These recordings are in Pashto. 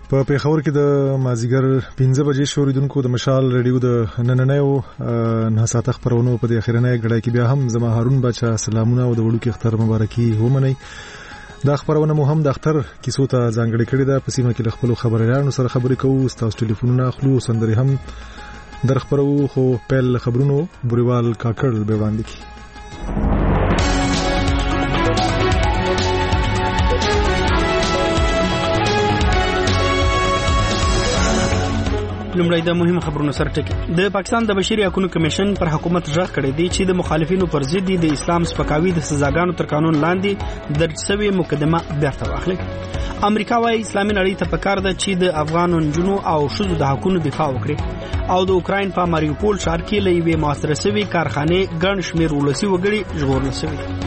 په پیښور کې د مازیګر 15 بجې شوریدونکو د مشال ریډیو د نننیو نهساته خبرونو په دې اخرنۍ غړای کې بیا هم زما هارون بچا سلامونه او د وړو کې اختر مبارکي ومنئ. دا خبرونه مو هم د اختر کیسو ته ځانګړې کړې ده. په سیمه کې له خپل خبريالانو سره خبرې کوو، تاسو ټلیفونونه اخلو، سندري هم در خبرو. خو پیل خبرونو بوريوال کاکړ به وړاندې کی. لومړی د مهمه خبرونو سره ټکی. د پاکستان د بشري حقوقو کمیشن پر حکومت ژغ کړی دی چې د مخالفینو پر ضد د اسلام سپکاوي د سزاګانو تر قانون لاندې درج شوی مقدمه بیرته واخلي. امریکا وايي اسلامي نړۍ ته پکار ده چې د افغان نجونو او ښځو د حقوقو دفاع وکړي او د اوکراین په ماریوپول ښار کې له یوې موثره شوي کارخانې ګڼ شمېر ولسي وګړي ژغورل شوي.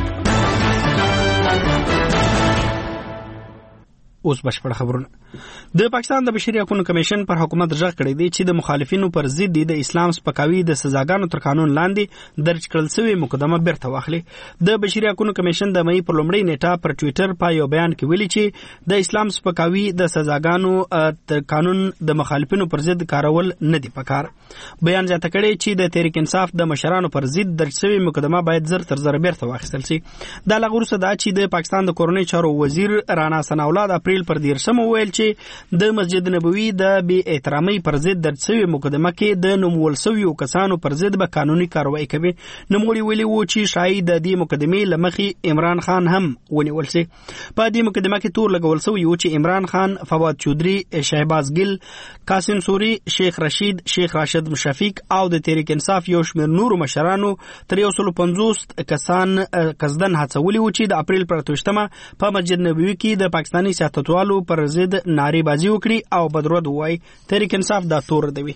اوس بشپړ خبرونه. د پاکستان د بشري حقوقو کمیشن پر حکومت ژغ کړی دی چې د مخالفینو پر ضد د اسلام سپکاوي د سزاګانو تر قانون لاندې درج کړل شوی مقدمه بیرته واخلي. د بشري حقوقو کمیشن د مې پر لومړۍ نیټه پر ټوئیټر په یو بیان کې ویلي چې د اسلام سپکاوي د سزاګانو تر قانون د مخالفینو پر ضد کارول نه دی پکار. بیان زیاته کړی چې د تحریک انصاف د مشرانو پر ضد درج شوی مقدمه باید زر تر زر بیرته واخیستل شي. دا لغوره ده چې د پاکستان د کورنۍ چارو وزیر رانا ثنا اولاد اپریل پر 13 ویل چې د مسجد نبوي د بی احترامي پر ضد درج شوی مقدمه کې د نومول شویو کسانو پر ضد به قانوني کاروایی کوي. نوموړي ویلي وو چې شاید د دې مقدمې لمخې عمران خان هم ونیول شي. په دې مقدمه کې تور لګول شوی و چې عمران خان، فواد چودري، شهباز ګل، قاسم سوري، شیخ رشید، شیخ راشد مشفیق او د تحریک انصاف یو شمېر نورو مشرانو تر 150 کسان قصدن هڅولي و چې د اپریل پر 28 په مسجد نبوي کې د پاکستاني سیاستوالو پر ضد ناری بازی وکړي او بدرود وای. تحریک انصاف دا تور دی.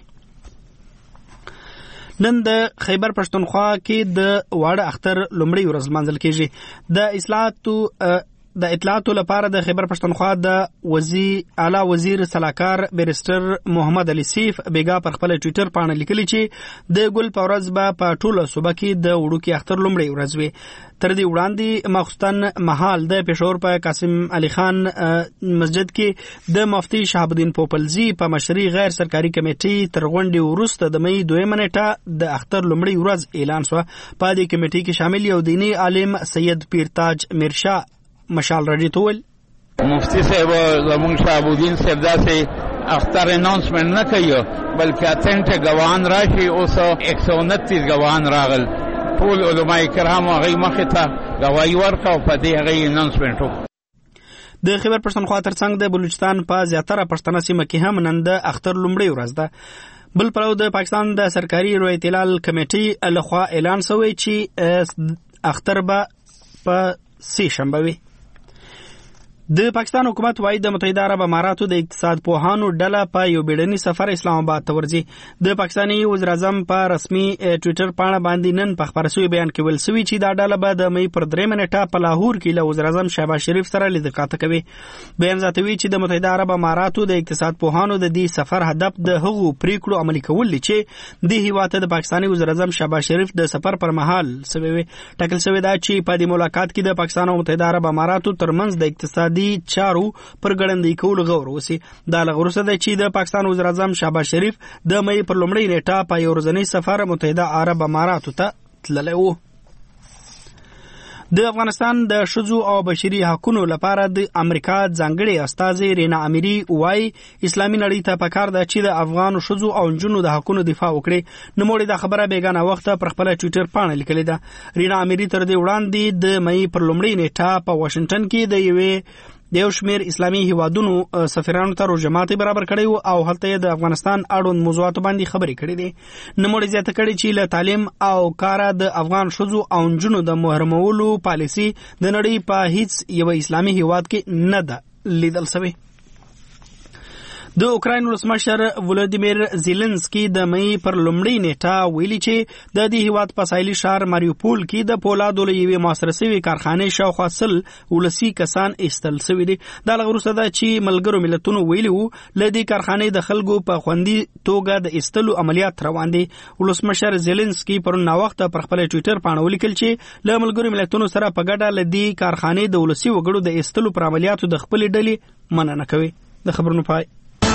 نن د خیبر پښتونخوا کې د واړه اختر لومړی ورځ منځل کېږي. د اطلاعاتو لپاره د خیبر پښتونخوا د اعلی وزیر سلاکار بیرستر محمد علي سیف بیگا پر خپل ټوئیټر باندې لیکلی چې د ګل په ورځ به په ټوله صوبه کې د وړو کې اختر لومړی ورځ وي. تر دې وړاندې مخستن مهال د پېښور په قاسم علي خان مسجد کې د مفتي شهاب الدین پوپلزي په مشرۍ غیر سرکاري کمیټې تر غونډې وروسته د مې 2 نیټه د اختر لومړی ورځ اعلان شو. په دې کمیټې کې شامل یو دیني عالم سید پیرتاج میرشاه مشال رډی تول مفتی صاحب زمون شهاب الدین صاحب داسې اختر اناونسمنت نه کوي بلکې اتنټ غوان راشي. اوس 129 غوان راغل. ټول علماء کرام هغه مخې ته غوايي ورکاو په دې هغه اناونسمنت وکړو. د خیبر پښتونخوا ترڅنګ د بلوچستان په زیاتره پښتنه سیمه کې هم نن د اختر لومړی ورځ ده. بل پلو د پاکستان د سرکاري روایت هلال کمیټې لخوا اعلان شوی چې اختر به په سه شنبه وي. د پاکستان حکومت وايي د متحده عرب اماراتو د اقتصاد پوهانو ډله په یو بیړني سفر اسلام آباد ته ورځي. د پاکستاني وزیر اعظم په رسمي ټوئیټر باندې نن په خبري شوی بیان کې ویل شوی چې دا ډله به د مې پر 3 نیټه په لاهور کې له وزیر اعظم شهباز شریف سره لیدل کوي. بیان زیاتوي چې د متحده عرب اماراتو د اقتصاد پوهانو د دې سفر هدف د هغو پریکړو عملي کول دي چې د هیواد د پاکستاني وزیر اعظم شهباز شریف د سفر پر مهال سوي ټاکل شوی دا چې په دې ملاقات کې د پاکستان او متحده عرب اماراتو ترمنځ د اقتصادي چارو پر ګړندۍ کولو غور وسی. دا لغوره ده چې د پاکستان وزیر اعظم شهباز شریف د مې پر لومړۍ نیټه په یو ورځنی سفر متحده عرب اماراتو ته تللی و. د افغانستان د ښځو او بشري حقوقو لپاره د امریکا ځانګړي استازي رینا امیری وايي اسلامي نړۍ ته پکار ده چې د افغان ښځو او نجونو د حقوقو دفاع وکړي. نوموړي د خبره بیگانه وخت پر خپل ټوئیټر باندې لیکلې ده. رینا امیری تر دې وړاندې د مې پر لومړۍ نیټه په واشنگټن کې د یو شمېر اسلامي هیوادونو سفیرانو ته روجمات برابر کړی او هلته د افغانستان اړوند موضوعاتو باندې خبرې کړې دي. نوموړي زیاته کړې چې له تعلیم او کاره د افغان ښځو او نجونو د محرومولو پالیسي د نړۍ په هیڅ یو اسلامي هیواد کې نه ده لیدل شوې. د اوکراین ولسمشر ولادیمیر زيلنسکي د مې پر لومړۍ نیټه ویلي چې د دې هیواد په ساحلي ښار ماریوپول کې د پولادو له یوې موثره شوې کارخانې شاوخوا 100 ولسي کسان ایستل شوي دي. دا لغوره ده چې ملګرو ملتونو ویلي وو له دې کارخانې د خلکو په خوندي توګه د ایستلو عملیات روان دي. ولسمشر زيلنسکي پرون ناوخته پر خپل ټوئیټر باندې ولیکل چې له ملګرو ملتونو سره په ګډه له دې کارخانې د ولسي وګړو د ایستلو پر عملیاتو د خپل ډلې مننه کوي. د خبرونو پای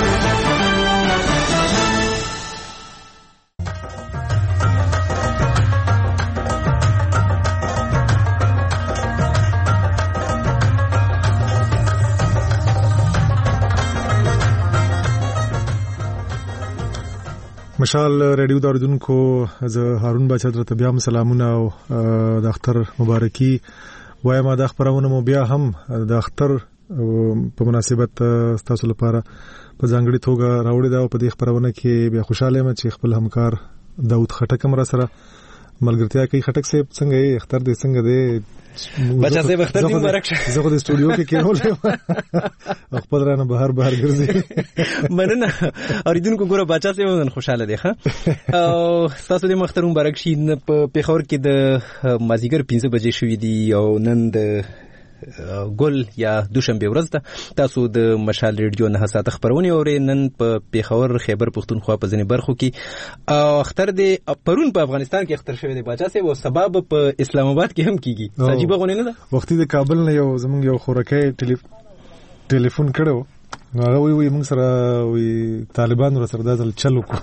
مشال ریډیو د اوریدونکو زه هارون بچا درته بیا هم سلامونه او د اختر مبارکي وایم. د خبرونه مو بیا هم د اختر په مناسبت تاسو لپاره په ځانګړي توګه راوړی دا. په دې خبرونه کې بیا خوشاله یم چې خپل همکار داود خټک هم را سره ملګرتیا کوي. خټک صاحب څنګه یې؟ اختر دې څنګه دی؟ بچا صاحب اختر دې مبارک شه. زه خو د استودیو کې کېنولم خپل رانه بهر ګرځي. مننه اوریدونکو. ګوره بچا صاحب نن خوشاله دی ښه او تاسو دې اختر مبارک شي. په پیښور کې د مازیګر 5 بجې شوې دي او نن د ګل یا دوشنبه ورځ ده. تاسو د مشال ریډیو نه ساعت خبرونه اورئ. نن په پیښور خیبر پښتونخوا په ځینې برخو کې اختر دی. پرون په افغانستان کې اختر شوی دی بچا صاحب او سبب په اسلام آباد کې هم کیږي. عجیب غونې نه ده. وختي د کابل نه یو زمونږ یو خورکې ټلیفون کړو هغه وی موږ سره وی طالبان ور سره دازل چلو کو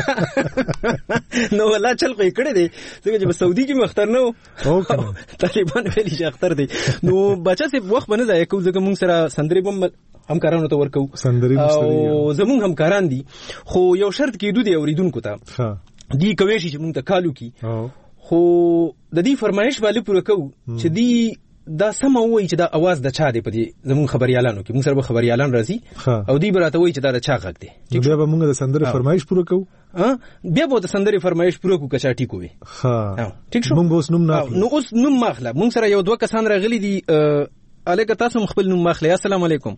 نو ولا چل کوي کړی دی څنګه چې په سعودي کې مختار نه او طالبان ویلي چې اختر دی. نو بچا سي وخت باندې ځای کو ځکه موږ سره سندري بم همکارانو ته ورکو سندري او زموږ همکاران دي خو یو شرط کې دوی اوریدونکو ته دی کوي چې موږ ته کالو کی خو د دې فرمایش باندې پوره کو چې دی دا سم وای چې دا आवाज د چا دی په دې زمون خبريالانو کې موږ سره خبريالان راځي او دی براته وای چې دا چا غږ دی. بیا به موږ د سندرې فرمایش پوره کوو. بیا به د سندرې فرمایش پوره کوو کچا ټیکو وي. ټیک شو. موږ اوس نوم نه نو اوس نوم ماخله. موږ سره یو دوه کسان راغلي دي. الیک تاسو خپل نوم ماخله. السلام علیکم.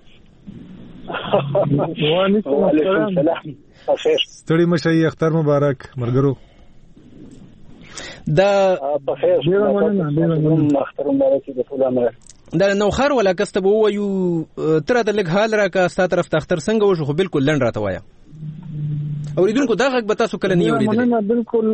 وعلیکم السلام. ستړي مشي اختر مبارک مرګرو. دا بخیر اختر مبارک د ټول عمر. دا نو خار ولا کسته بو یو تر ته لګ حال راکا ست طرف تختر څنګه وشو خو بالکل لن راته وایا. اوریدونکو دا غږ به تاسو کله نه اوریدل. مننه بالکل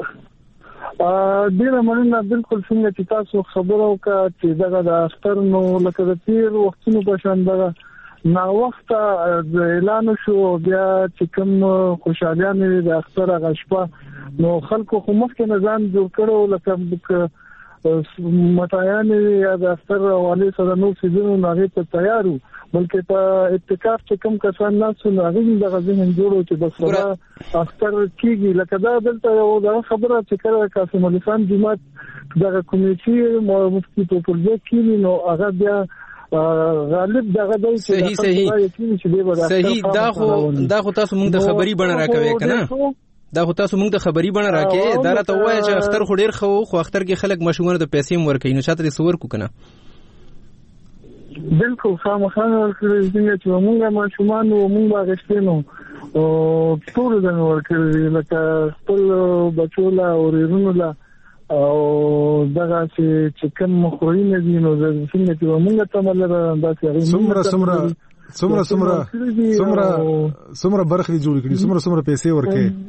ډیره مننه بالکل څنګه چې تاسو خبرو کا چې دا د اختر نو لکه د تیر وختونو په شان دا نا وخت اعلان شو بیا چې کوم خوشالیان د اختر غشپه نو خلکو خو مخکې نظام جوړ کړو لکه متایان یا د اختر حواله سره نو سيزونو ناغه ته تیارو بلکې په اتکاف چې کوم کسان ناسو ناغه د غزين جوړو چې بس سره اختر کیږي لکه دا دلته یو دا خبره چې کړه قاسم علي خان جماعت د کمیټي مفتي په پروژه کې نو هغه بیا غالب دغه دی صحیح دا خو تاسو موږ د خبري بڼه راکوي کنه. دا خو تاسو موږ ته خبري بڼه راکې دا راته وایي چې اختر خو ډیر خو اختر کې خلک مشوونه ته پیسې ورکوي نو چاته دې سور کو کنه. بالکل خامخا ورکړي چې موږ ماشومان او موږ غشتنو او ټول د ورکړي لکه خپل بچولا او ورونولا او دغه چې کوم خوینه دي نو د څنګه چې موږ ته مله داسې څومره برخې جوړ کړي څومره پیسې ورکړي.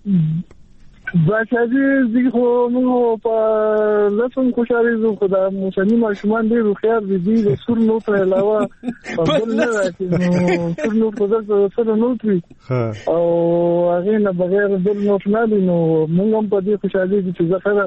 باچاجي زه خو موږ په لاسون خوشاله زو خدای موسنی ماشومان دي روخيار دي د سور نو پر علاوه بل نه راځي نو سور نو په دغه سره نو تری او هغه نه بغیر بل نو نه نو موږ هم په دې خوشاله دي چې ځکه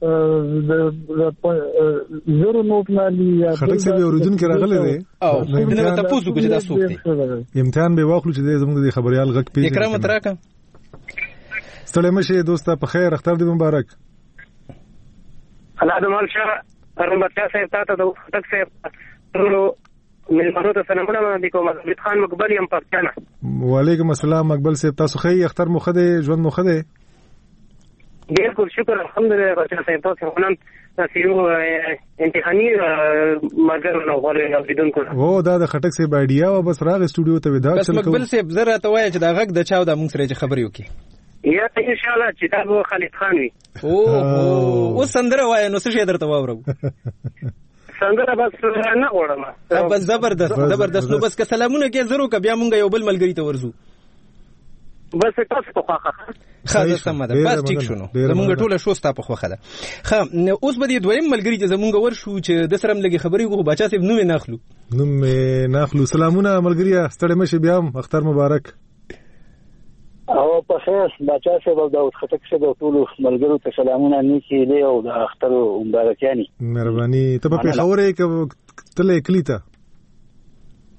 زرو نوټ نالي یا خټک څه اوریدون کې راغله دي او نو تاسو کو چې دا سوق دي امتحان به واخلو چې زموږ د خبريال غږ پیژني. اکرام تراکا ستړي مشه دوستا په خیر اختر دې مبارک. الله دې مال شه رمبتا صاحب تاسو د خټک صاحب ټولو ملمنو ته سلامونه باندې کوم. عبد خان مقبل يم پښتانه. وعلیکم السلام مقبل صاحب تاسو خی اختر مو خده ژوند مو خده. بالکل شکر الحمدلله بچا صاحب تاسو نن تاسو امتحاني ماګر نو غوړې اوریدونکو او دا د خټک صاحب ایډیا و بس راغ استودیو ته ودا چل کو. مقبل صاحب زره ته وای چې دا غږ د چاو د موږ سره خبرې وکي یا ان شاء الله چې دا به خالد خان وي. او سندره وای نو څه شي درته واورو څنګه بس نه غوړم بس زبردست نو بس که سلامونه کې زرو ک بیا مونږ یو بل ملګری ته ورزو بس تاسو په خاخه خاله سم ده بس ټیک شونو زمونږ ټوله شو ستا په خوخه ده. خا اوس به دې دویم ملګری ته زمونږ ورشو چې د سرم لګي خبرې کو بچا صاحب نو ناخلو سلامونه ملګری ستړي مشه بیا اختر مبارک. او په خیر بچا صاحب د خټک صاحب ټول ملګرو ته سلامونه نیکی دی او د اختر مبارکانی. مهرباني ته په خبرې ک تل کلیته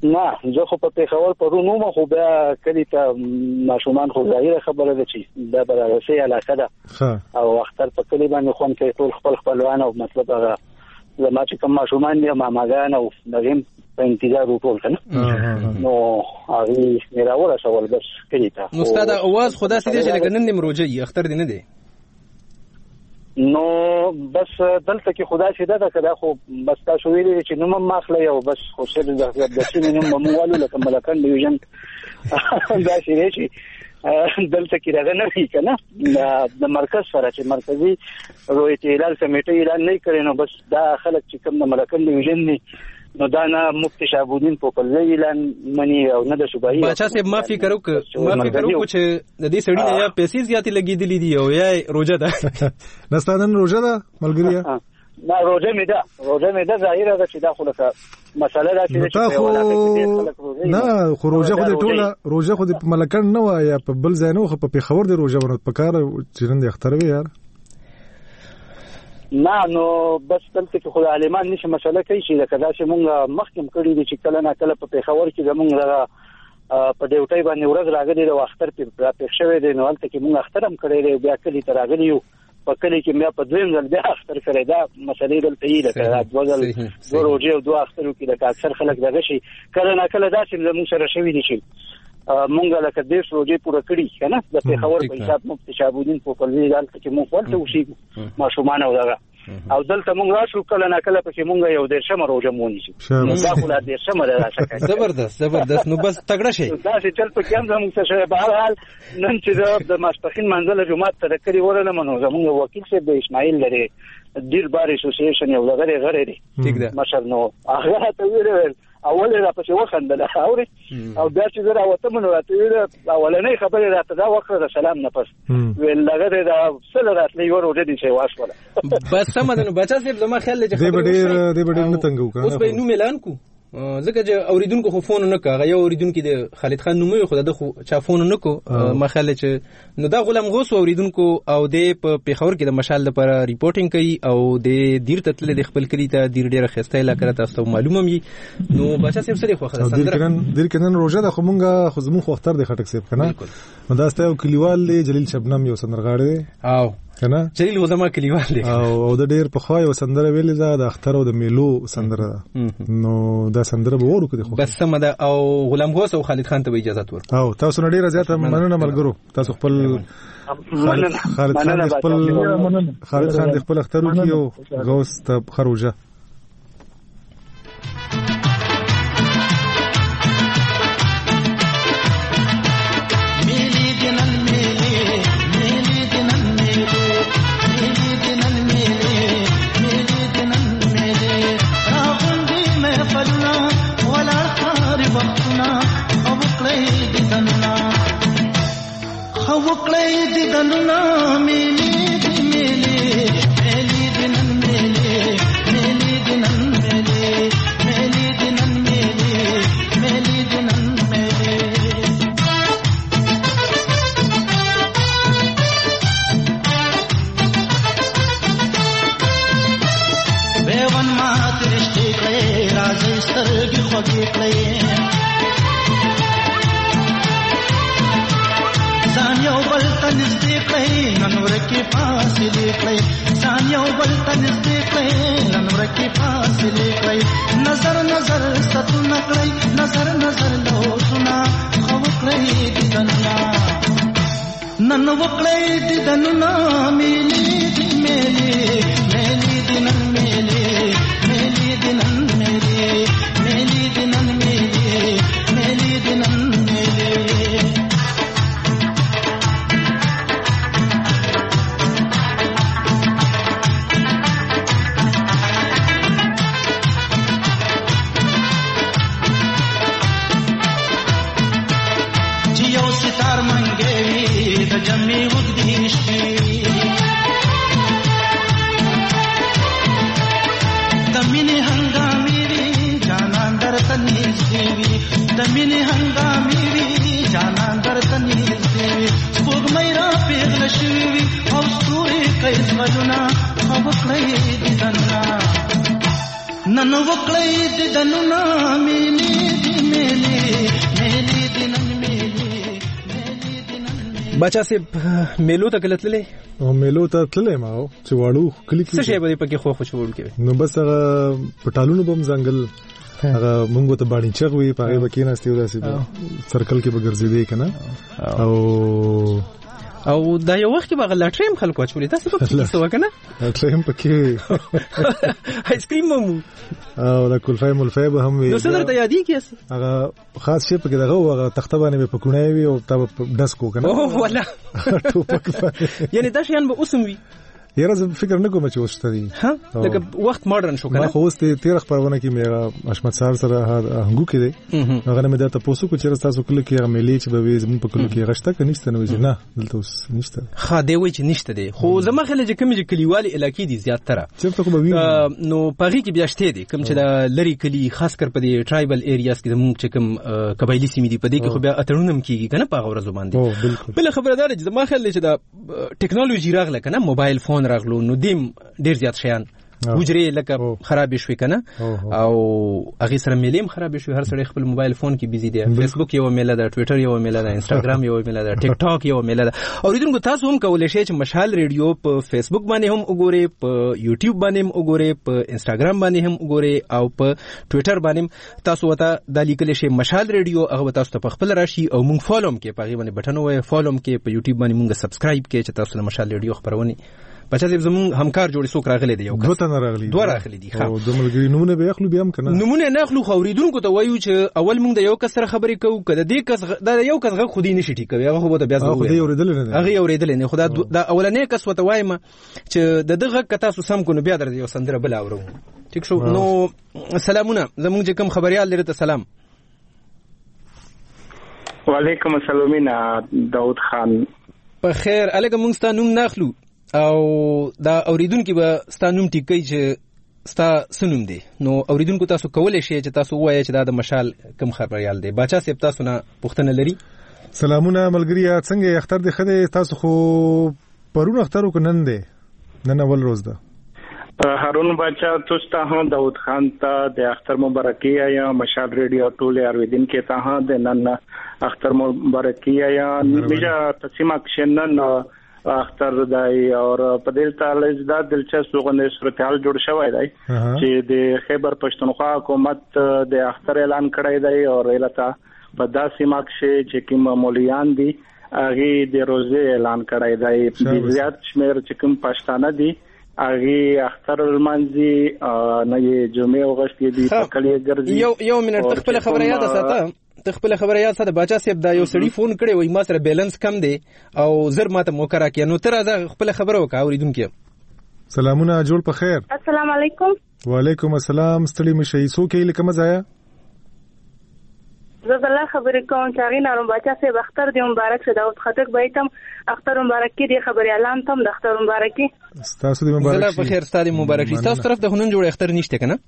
نه زه خو په پیښور پرونو ما خو بیا کلی ته ماشومان خو ظاهره خبره ده چې دا برابرسي علاقه ده او اختر په کلی باندې خون کې ټول خپلوان او مطلب هغه زما چې کوم ماشومان دي ماماګان او دغه په انتظار وټول کنه نو هغه میرا ورسول بس کلی ته نو استاد اواز خدا سي دې چې لګنن نیم روزه یې اختر دی نه دی نو بس دلته کې خدا شي دا کدا خو بس تاسو ویلي چې نوم ماخله یو بس خو سر د سینې نوم موالو لکه ملکان ډیویژن دا شي دلته کې راغلی نه وي کنه د مرکز سره چې مرکزی رویت اعلان کمیټه اعلان نه کړي نو بس دا خلک چې کوم د ملکان ډیویژن نه نو دا نه مفتی شهاب الدین پوپلزی اعلان منی او نه د صوبایي بچا صاحب معافي کړو چې د دې سړی نه یا پیسې زیاتې لګېدلې دي او یا روزه ده نستانن روزه ده ملګری نه روزه مې ده ظاهره ده چې دا خو لکه مسله ده چې نه خو روزه خو د ملکان نه و یا په بل ځای نه خو په پیښور د روزه ورته پکار چې نن د اختر وي یار نه نو بس دلته کې خدای عالمان نشه مسله کوي چې دا کدا چې مونږ مخکم کړی دي چې کله نه کله په پیښور کې زمونږ په ډیوټي باندې ورځ راغلي د اختر په پېښوي دي نو هلته کې مونږ اختر هم کړی دی بیا کلی ته راغلی یو په کلی کې بیا په دویم ځل بیا اختر کړی دا مسلې دلته یې ده دوه ځل دوه روزې او دوه اخترو کې د اکثر خلک دغه شي کله نه کله داسې زموږ سره شوي دي چې مونږ لکه دې روزې پوره کړی کنه د پیښور په حساب مفتی شهاب الدین پوپلزی دلته کې مونږ ورته وشي ماشومان او دغه او دلته مونږ راشو کله نه کله پکې مونږ یو درشم روزه مونږ شي دا خو لا درشم راځي زبردست نو بس تګړه شي دا چې چل په کوم زموږ څه به حال نن چې د ماسپخین منځله جمعه ته کړی ورنه منو زموږ وکیل شه د اسماعیل لري ډیر بار اسوسییشن یو لغړی غړی دی مشر نو هغه ته ویل اول را پسې وخندل اوري او بیا چې زه راوته منو راته اولنې خبره راته دا وکړه د سلام نه پس ویل لګره دا سره راتلې ورو دې شي واشوله بس سم ده نو بچا صاحب زما خیال لږ دې بډې نه تنګو کنه اوس به نو اعلان کو ځکه چې اوریدونکو خو فون نه کاغه یو اوریدونکو د خالد خان نومي خو د خو چا فون نه کو ما خیال چې نو دا غلام غوس اوریدونکو او د پیښور کې د مشال لپاره ریپورټینګ کوي او د دیر تتل د خپل کلی ته دیر ډیره خسته علاقه تاسو معلومه می نو بچا صاحب سره خو خلاص دیر کنن روزه د خمونګه خو زمو خو اختر د خټک صاحب کنه نو دا ستاسو کلیوال دی جلیل شبنم یو سندرغاړی دی او کنه جلیل وزما کلیوال دی او د ډیر په خو یو سندره ویلې ده د اختر او د میلو سندره نو دا سندره به ورو کړي خو بس سم ده او غلام غوس او خالد خان ته اجازه ورکړه او تاسو نړۍ زیاته مننه ملګرو تاسو خپل خالد خان د خپل اخترو کې او غوس ته خروجه نن وکړې د دنو نامې بچا سي میلو ته کلتلې او میلو ته تللې ما چې واړو کلی کې څه شی به پکې خو خوشبو کې نو بس هغه پټالونو بم ځنګل هغه مونږ ته باندې چغوي پاره بکې نهسته وداسي سرکل کې بغرزيدي کنه او دا یو وخت به غلاټریم خلکو اچولې تاسو په کې څه وکنه غلاټریم پکې آیس کریم مو او لا کلفای ملفای به هم وي نو څه درته یادې کیس هغه خاص شی پکې دغه هغه تخته باندې په کونه وي او تب دسکو کنه او ولا ټوپک یعنی دا شیان به اوسم وي یاره زه فکر نه کوم چې وسته دي ها لکه وخت ماډرن شو کنه ما خو اوس 13 خبرونه کې میرا اشمت سار سره هنګو کې دي هغه مې دا تاسو کو چې تاسو کله کې هغه ملي چې به زمون په کله کې غشته کې نشته نو نه دلته اوس نشته خا دی وای چې نشته دی خو زما خلک چې کوم چې کلیوالي علاقې دي زیات تر چېرته کو به نو پغی کې بیا شته دي کوم چې د لری کلی خاص کر په دې ټرایبل ایریاز کې زمون چې کوم قبایلی سیمې دي په دې کې خو بیا اترونم کیږي کنه په غوړ زبان دي بل خبردار چې زما خلک چې د ټیکنالوژي راغله کنه موبایل فون راغلو نو دیم ډیر زیات شیان وجري لکه خراب شوي کنه او هغه سره میلیم خراب شوي هر سړی خپل موبایل فون کې بيزي دی فیسبوک یو میله ده ټوئیټر یو میله ده انستګرام یو میله ده ټیک ټاک یو میله ده او ریدونکو تاسو هم کولای شئ چې مشال ریډیو په فیسبوک باندې هم وګورئ په یوټیوب باندې هم وګورئ په انستګرام باندې هم وګورئ او په ټوئیټر باندې تاسو وته د لیکل شي مشال ریډیو هغه تاسو ته خپل راشي او مونږ فالوم کې په غیبه بټن وای فالوم کې په یوټیوب باندې مونږ سبسکرایب کې چې تاسو د مشال ریډیو خبرونه بچا دې زمون همکار جوړې څوک راغلي دی یو دوه تن راغلي دوه راغلي دي او د ملګری نمونه به اخلو بیا هم کنه نمونه نه اخلو خوریدونکو ته وایو چې اول موږ د یو کس سره خبرې کوو کله دې کس دا یو کس غو خودي نشي ټیکوي هغه خو به بیا زه خودي اوریدل نه هغه اوریدل نه خدا دا اولنې کس وته وایم چې دغه کتا سو سم کو نو بیا در یو سندره بل اورو ټیک شو نو سلامونه زموږ چې کوم خبريال لري ته سلام وعلیکم السلام داود خان په خیر الګ موږ ستاسو نوم ناخلو او دا اوریدونکو به ستاسو نوم ټیکي چې ستاسو سنوم دی نو اوریدونکو تاسو کولای شئ چې تاسو وایئ چې دا د مشال کم خبريال دی باچا سیب تاسو نه پوښتنه لري سلامونه ملګری څنګه اختر دی خدای تاسو خو پرون اختر وکنن دی نن اول روز ده هارون بچا تاسو ته داود خان ته د اختر مبارکي یا مشال ریډیو ټول ارویدین کې ته د نن اختر مبارکي یا میجا تقسیم اکشنن اختر دای او په دې تعالی زدا دلچسپ غونډه صورتحال جوړ شوی دی چې د خیبر پښتونخوا حکومت د اختر اعلان کړی دی او الهته په داسې ماکشه چې کوم مولویان دي هغه د روزه اعلان کړی دی د زیات شمیر چې کوم پښتانه دي هغه اختر المنزي نه جمعه او غشت دي په کلی ګرځي یو منټ تخپل خبره یاد ساته تخپل خبره یاد ساته باچا صاحب دا یو سړی فون کړي وای ما سره بیلانس کم دی او زر ماته موکرا کې نو تر دا خپل خبره وکا اوریدونکو سلامونه جوړ په خیر السلام علیکم وعلیکم السلام ستړي مشي سو کې لکه مزایا زه الله خبرې کوم چې غین نارم باچا صاحب اختر دی مبارک شه داود خټک بایتم اختر مبارک دی خبري اعلان تم د اختر مبارکي تاسو دې مبارک زه په خیر ستاسو مبارک شي تاسو طرف ته هنن جوړ اختر نشته کنه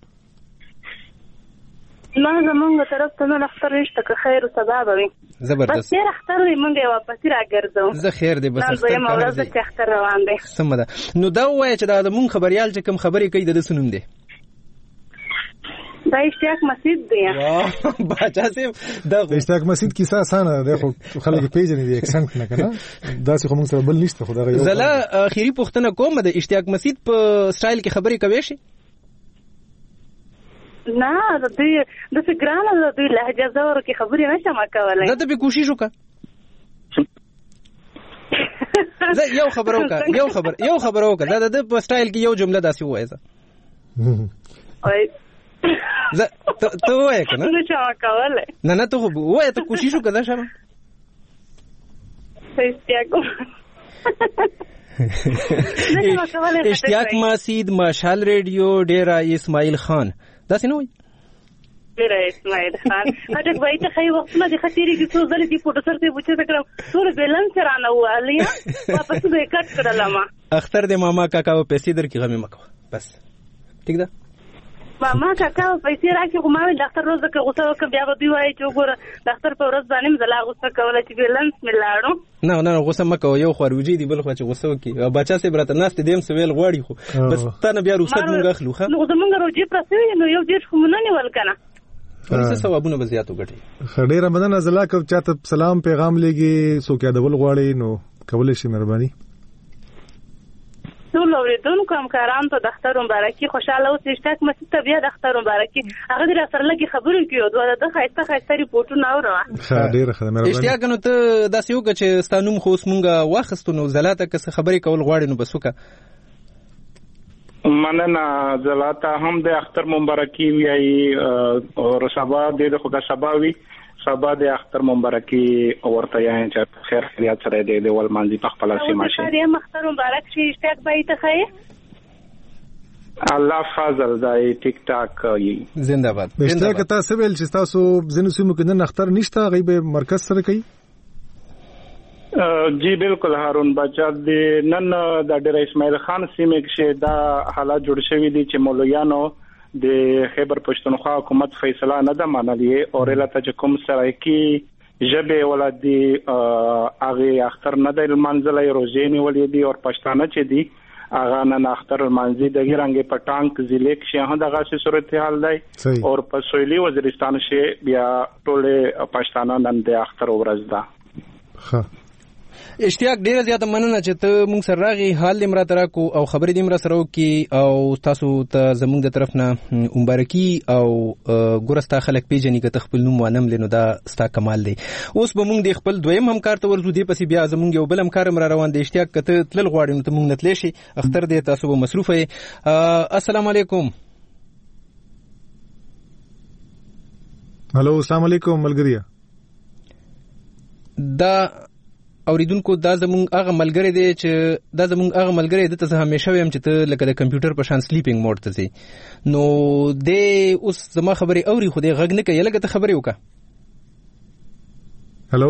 ما زمونږ طرف ته نه اختر نشته که خیر او سبب وي زبردست بس ډیر اختر دی مونږه واپس راګرځو زه خیر دی بس اختر کنه زه اختر روان دی سم ده نو دا وای چې دا مونږ خبريال چې کوم خبرې کوي د سنوم دی دا اشتیاق مسجد دی باچا صاحب دا اشتیاق مسجد کیسه اسانه ده خو خلک پیژنې دي اکسنټ نه کنه دا څه کوم سره بل نشته خدای یو زلا اخیری پوښتنه کوم د اشتیاق مسجد په سټایل کې خبرې کوي شي نه د دې ګرانه د دې لهجه زور کې خبرې نشم کولای دا ته به کوشش وکړه زه یو خبر وکړه دا د په سټایل کې یو جمله داسې وایي زه ته وایې کنه نشم کولای نه ته وایې ته کوشش وکړه شمه اشتیاق مسجد مشال ریډیو ډیرا اسماعیل خان دا څنګه وایي ډیرا اسماعیل خان اټک وایي ته خی وخت نه د خطرې کې څو ځلې دی فوټو سره ته بوچې تکړه ټول بیلانس رانه والیا واپس به کټ کړل ما اختر د ماما کاکا په پیسې در کې غمه مکو بس ټیک ده ماما کاکا پیسې راکې خو ما وی ډاکټر روز کې غوسه وکړ بیا به دی وایي چې وګوره ډاکټر په ورځ باندې مزلا غوسه کوله چې بیلانس ملاړو نه غوسه مکو یو خروجي دی بل خو چې غوسه وکي بچا سي برته ناس دیم سویل غواړي خو بس تا نه بیا روسه مونږ اخلو خو نو زمونږ روجي پرسوي نو یو ډیر خو مونږ نه ول کنه څه ثوابونه به زیات وګټي. ډېره مننه زلا کو چاته سلام پیغام لګي سو کې ادول غواړي نو کولای شي مهرباني. ټول اوریدونکو همکارانو ته د اختر مبارکي خوشاله اوسئ. اشتاق مسجد ته بیا د اختر مبارکي هغه د سره لګي خبرې کیو دوه د خایسته ریپورټونه اورا. ډېر ښه مهرباني. اشتیاق نو ته داسې وکړه چې ستانوم خو مونږه واخستو نو زلاته که څه خبرې کول غواړي نو بس وکړه. مننه زلاته هم د اختر مبارکي وی او سبا د خدا سبا وی سبا د اختر مبارکي ورته یې چې خیر خیریت سره د ول مانځي په خپل سیمه شي. د اختر مبارک شي اشتیاق بای ته خیر. الله فضل دای ټیک ټاک یې زنده باد. اشتیاق تاسو ویل چې تاسو زنه سیمو کې نن اختر نشته غیب مرکز سره کوي. جی بالکل هارون بچا د نن د ډیر اسماعیل خان سیمه کې دا حالات جوړ شوی دي چې مولویانو د خیبر پښتونخوا حکومت فیصله نه ده منلې او رلته چې کوم سرایکی جبه ولادي هغه اختر نه د منځلې روزيني ولېدي او پښتانه چې دي هغه نه اختر منځي د ګرانګي پټانک ضلع کې هغه دغه صورتحال دی او په سویلي وزیرستان کې بیا ټول پښتانه نن د اختر ورځ ده. اشتیاق ډیره زیاته مننه چې ته مونږ سره راغی حال دې مرا تراکو او خبرې دې مرا سره وکي او تاسو ته زمونږ د طرف نه مبارکي او ګورستا خلک پیژني که خپل نوم وانم لنو دا ستا کمال دی. اوس به مونږ د خپل دویم همکار ته ورزو دی پسې بیا زمونږ یو بل همکار مرا روان دی. اشتیاق کته تل غواړي نو ته مونږ نتلی شي اختر دې تاسو به مصروف یې. السلام علیکم. هلو السلام علیکم ملګریا. دا اوریدونکو دا زمونږ هغه ملګری دی چې دا زمونږ هغه ملګری دی ته همیشه ویم چې ته لکه د کمپیوټر په شان سلیپینګ موډ ته ځې نو دی اوس زما خبرې اوري خو دی غږ نه کوي. لکه ته خبرې وکړه. هلو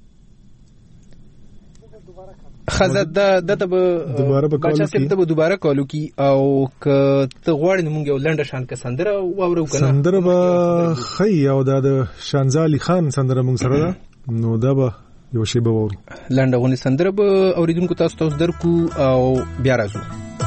خزه دا ته به بچا صاحب ته به دوباره کالو کی او که ته غواړې نو مونږ یو لنډه شان که سندره واورو که نه سندره به ښه او دا د شانزه علي خان سندره مونږ سره ده نو دا به یو شی به وورو. لنډه غونې سندره به اوریدونکو تاسو درکو او بیا راځو.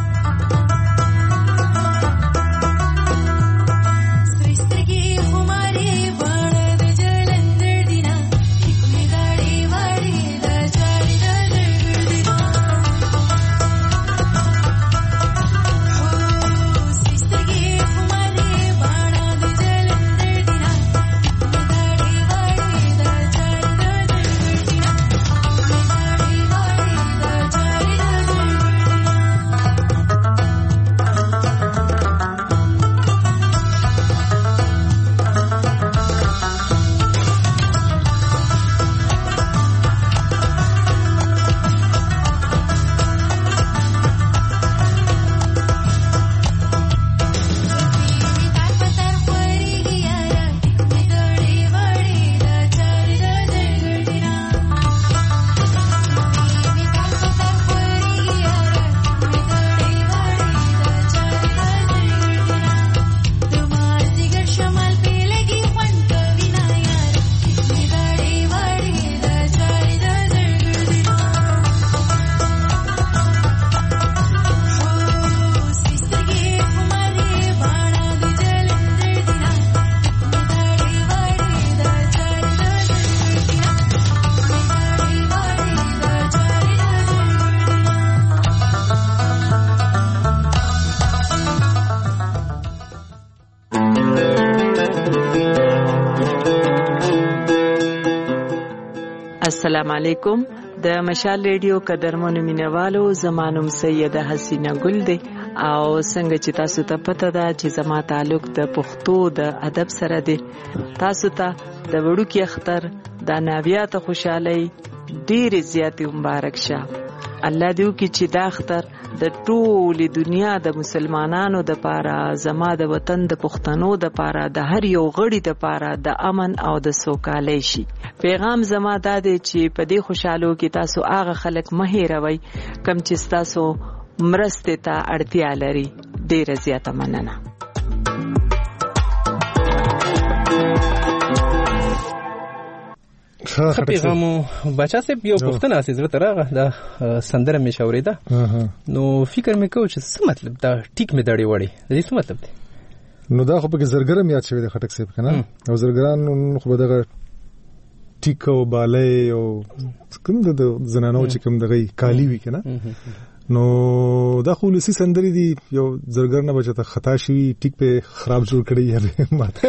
السلام علیکم. د مشال ریډیو قدرمنو مینوالو زمانم سیده حسینه ګل دی او څنګه چې تاسو ته پته ده چې زما تعلق د پښتو د ادب سره دی. تاسو ته د وړوکی اختر د ناویات خوشحالي ډیر زیات مبارک شه. الله دې وکړي چې دا اختر د ټولې دنیا د مسلمانانو د پاره زما د وطن د پښتنو د پاره د هر یو غړي د پاره د امن او د سوکالۍ شي. پیغام زما دا دی چې په دې خوشحالو کې تاسو هغه خلک مه هېروئ کم چې تاسو مرستې ته اړتیا لري. ډیره زیاته مننه. پیغامو بچا صاحب یو پوښتنه اسې زړه ته راغله دا سندره مې شاورېده نو فکر مې کو چې څه مطلب دا ټیک مې دړې وړې د دې څه مطلب دی؟ نو دا خو په زرګرم یاد شوی د خټک صاحب کنه او زرګران خو به دغه ټیک او بالای او کوم د زنانو چې کوم دغه کالی وی کنه نو دا خو لسی سندري دي یو زرګر نه بچته خطا شي ټیک په خراب جوړ کړی یا ماته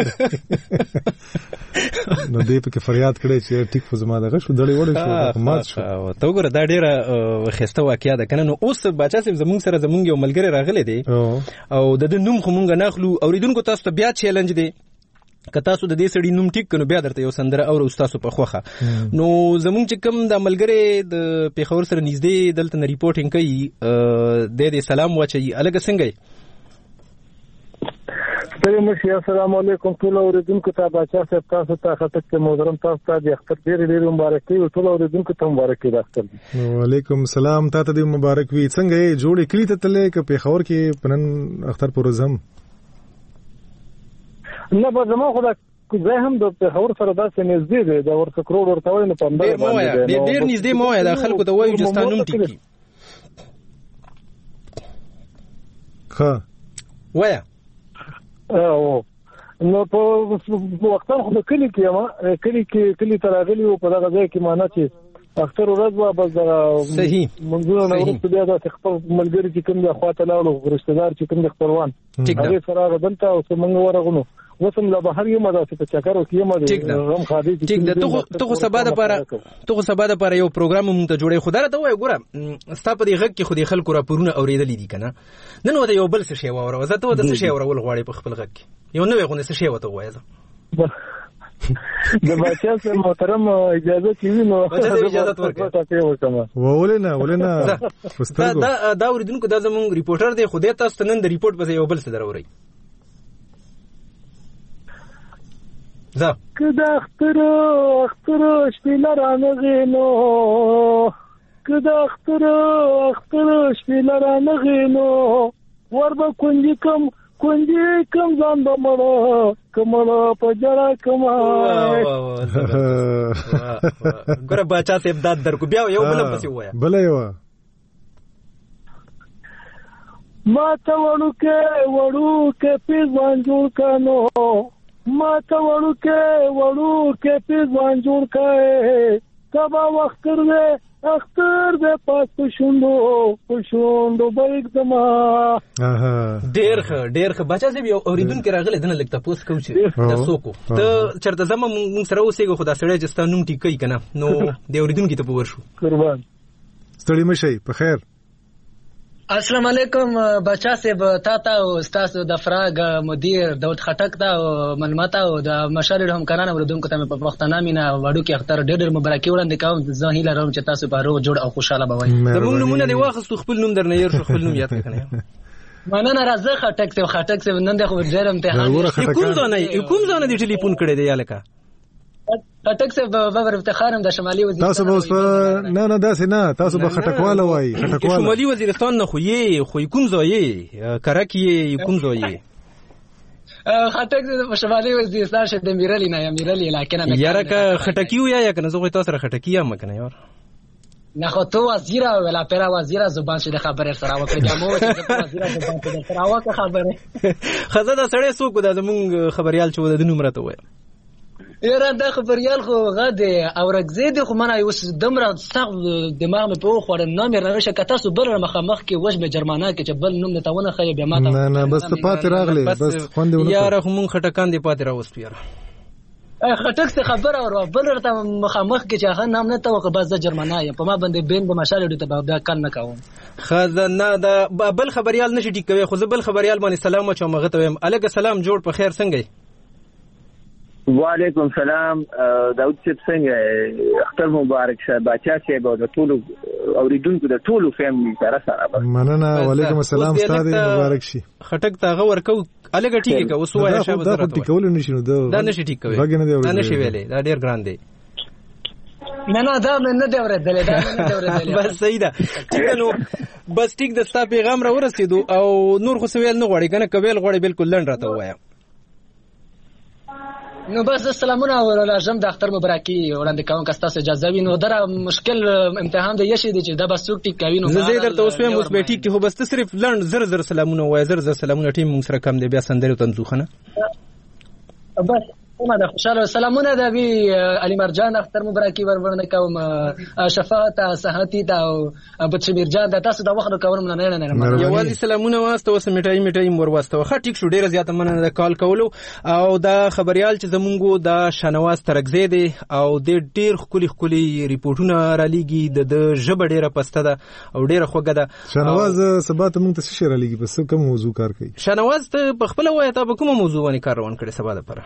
نو دې په کې فریاد کړی چې ټیک په زما دغه شو دړې وړې شو مات شو ته وګوره دا ډیره خسته واقعیا ده کنه نو اوس بچا سیم زمونږ سره زمونږ یو ملګری راغلی دی او د نوم خو مونږ نه اخلو اوریدونکو تاسو ته بیا چیلنج دی که تاسو د دې سړي نوم ټیک کړو بیا درته یو سندره او تاسو په خوخه نو زمونږ چې کوم د ملګری د پیښور سره نږدې دلته نه ریپورټینګ کوي د سلام واچي الګ څنګه ستړي مشي السلام علیکم ټول اوریدونکو ته بچا صاحب تاسو ته خطک محترم تاسو ته د اختر ډېر مبارکي او ټول اوریدونکو ته مبارکي د اختر وعلیکم السلام تاسو ته مبارک وي څنګه جوړې کړی ته تلې ک پیښور کې پنن اختر پروزم نه به زما خو دا زه هم د پیښور سره داسې نږدې دی دا ورته کروڑ ورته وای نو په ډېر نږدې مو یا د خلکو ته وایو چې ستانوم ټیکی ښه وایا نو په وختان خو کلی کلی تراغلی او په دغه ځای کې معنا چې اختر ورځ وا بس صحیح منځونه نو بیا د خپل ملګری چې کوم د خواته لاړو رشتہ دار چې کوم د خپلوان هغه سره غدلته او څنګه ورغونو وسم لا بهر یو مده چې چکر او کیمه دي غم خادي ټیک ده ته سبا د پاره یو پروګرام مونږ ته جوړې خدای ته وای ګوره ستا په دې غږ کې خو د خلکو راپورونه اوریدلې دي کنه نن وته یو بل څه شی وره زه ته د څه شی ورول غواړي په خپل غږ کې یو نوې غونه څه شی وته وای زه د بچا سره محترم اجازه کیږي نو اجازه ورکړه ولنا دا اوریدونکو دا زموږ ریپورټر دی خدای تاسو نن د ریپورت په یو بل څه دروري زه کدا اختر شپیلرانه غینو کدا اختر شپیلرانه غینو وربه کنجی کم ځان بمړه کمړه په جړه کما ګره بچا ته امداد درکو بیا یو بل پسې وایا بل یو ما ته وړو کې پیځوان جوړ کانو ما ته وړو کې پیځوان جوړ کای کبا وخت اختر دې پاس پښوندو بیگ دما ډېر بچا سي یو اوریدونکو راغله دنه لکه تاسو کوم چې تاسو کو ته چرته زما مونږ سره اوسېګو خدا سره چې ستاسو نوم ټیکي کنه نو د اوریدونکو ته پور شو قربان ستړي مشي په خیر السلام علیکم بچا صاحب تا او استاد د فراغ مدیر داود خټک دا معلومات او د مشال همکاران اوریدونکو ته په وختانه مینا وړو کې اختر ډېر مبارکي وړاندې کوم ځه هیله روم چې تاسو په روغ جوړ او خوشاله بوئ زموږ نمونه دی واخستو خپل نوم درنه ير خپل نوم یاد کړئ مننه راځه خټک صاحب نن د خو ډېر امتحان کوم ځانه دی ټلیفون کړی دی یالکه خټک صاحب بابر افتخارم د شمالي وزیرستان تاسو به نه داسې نه تاسو به خټکواله وای خټکواله شمالي وزیرستان نه خو کوم ځای کرکی کوم ځای خټک د شمالي وزیرستان شه د میرلی نه میرلی علاقې نه یاره که خټکیو یا کنه زه تاسو سره خټکی یم کنه یار نه خو تو وزیر ولا پیرا وزیر زبان شه د خبره سره وکړه جامو چې وزیر زبان شه سره وکړه خبره خزه دا سړی سوق د زمونږ خبريال چې د نوم راته وای یاره دا خبريال خو غده او رګزید خو منه اوس دمر ستغ دماغ مې په خوړ نه مې راشه کته سو بل مخامخ کې وجبه جرمانه کې چې بل نوم ته ونه خې بیا ماته نه بس ته پاتې راغلی بس خوندونه یاره هم خټکان دی پاتې راوست یاره خټک څه خبر او بل ورته مخامخ کې چې هغه نام نه توقع بس د جرمانه په ما باندې بین به مشال ډته بیا کار نه کوم خزانه دا بل خبريال نشي ټیکوي خو بل خبريال باندې سلام او مغه ته ویم الګ سلام جوړ په خیر څنګه وعلیکم سلام داود صاحب څنګه اختر مبارک شه بچا صاحب او د ټولو اوریدونکو د ټولو فیملی سره مننه وعلیکم السلام استاد مبارک شي خټک تاغه ورکو الګ ټیکه کو وسوای شابه دا ټیکول نشي نو دا نشي ټیکوي دا نشي ویلې دا ډیر ګران دی نه دا مې نه دی ورېدلې بس صحیح ده ټیک نو بس ټیک د ستا پیغام را ورسېدو او نور خو سویل نه غواړي کنه کویل غواړي بالکل لند راته وایم نو بس سلامونه ولازم د اختر مبارکي وړاندې کوم که تاسو اجازه وي. نو دا مشکل امتحان د یشي دی چې دا بس څوک ټیک کوي. نو زه درته اوس وایم اوس به ټیک کې هو بس صرف لند زر سلامونه وای زر سلامونه ټیم موږ سره کم دی بیا سندره تنزوخنه بس ما د خوشاله سلامونه د وی علي مرجان اختر مبارکي ورونه کوم شفاعت صحتي دا او بچمیر جان د تاسو د وخت کوم نه یوازې سلامونه واسطه اوس میټای مور واسطه خه ټیک شو ډیره زیاته مننه د کال کولو او دا خبريال چې زمونږ د شنواز ترګزې دی او د ډیر خولي ریپورتونه را لېږي د ژبه ډیره پسته ده او ډیره خوګه ده. شنواز سبا ته مونږ ته څه را لېږي بس کوم موضوع کار کوي؟ شنواز ته په خپل وایي ته کوم موضوع باندې کار روان کړي سبا لپاره؟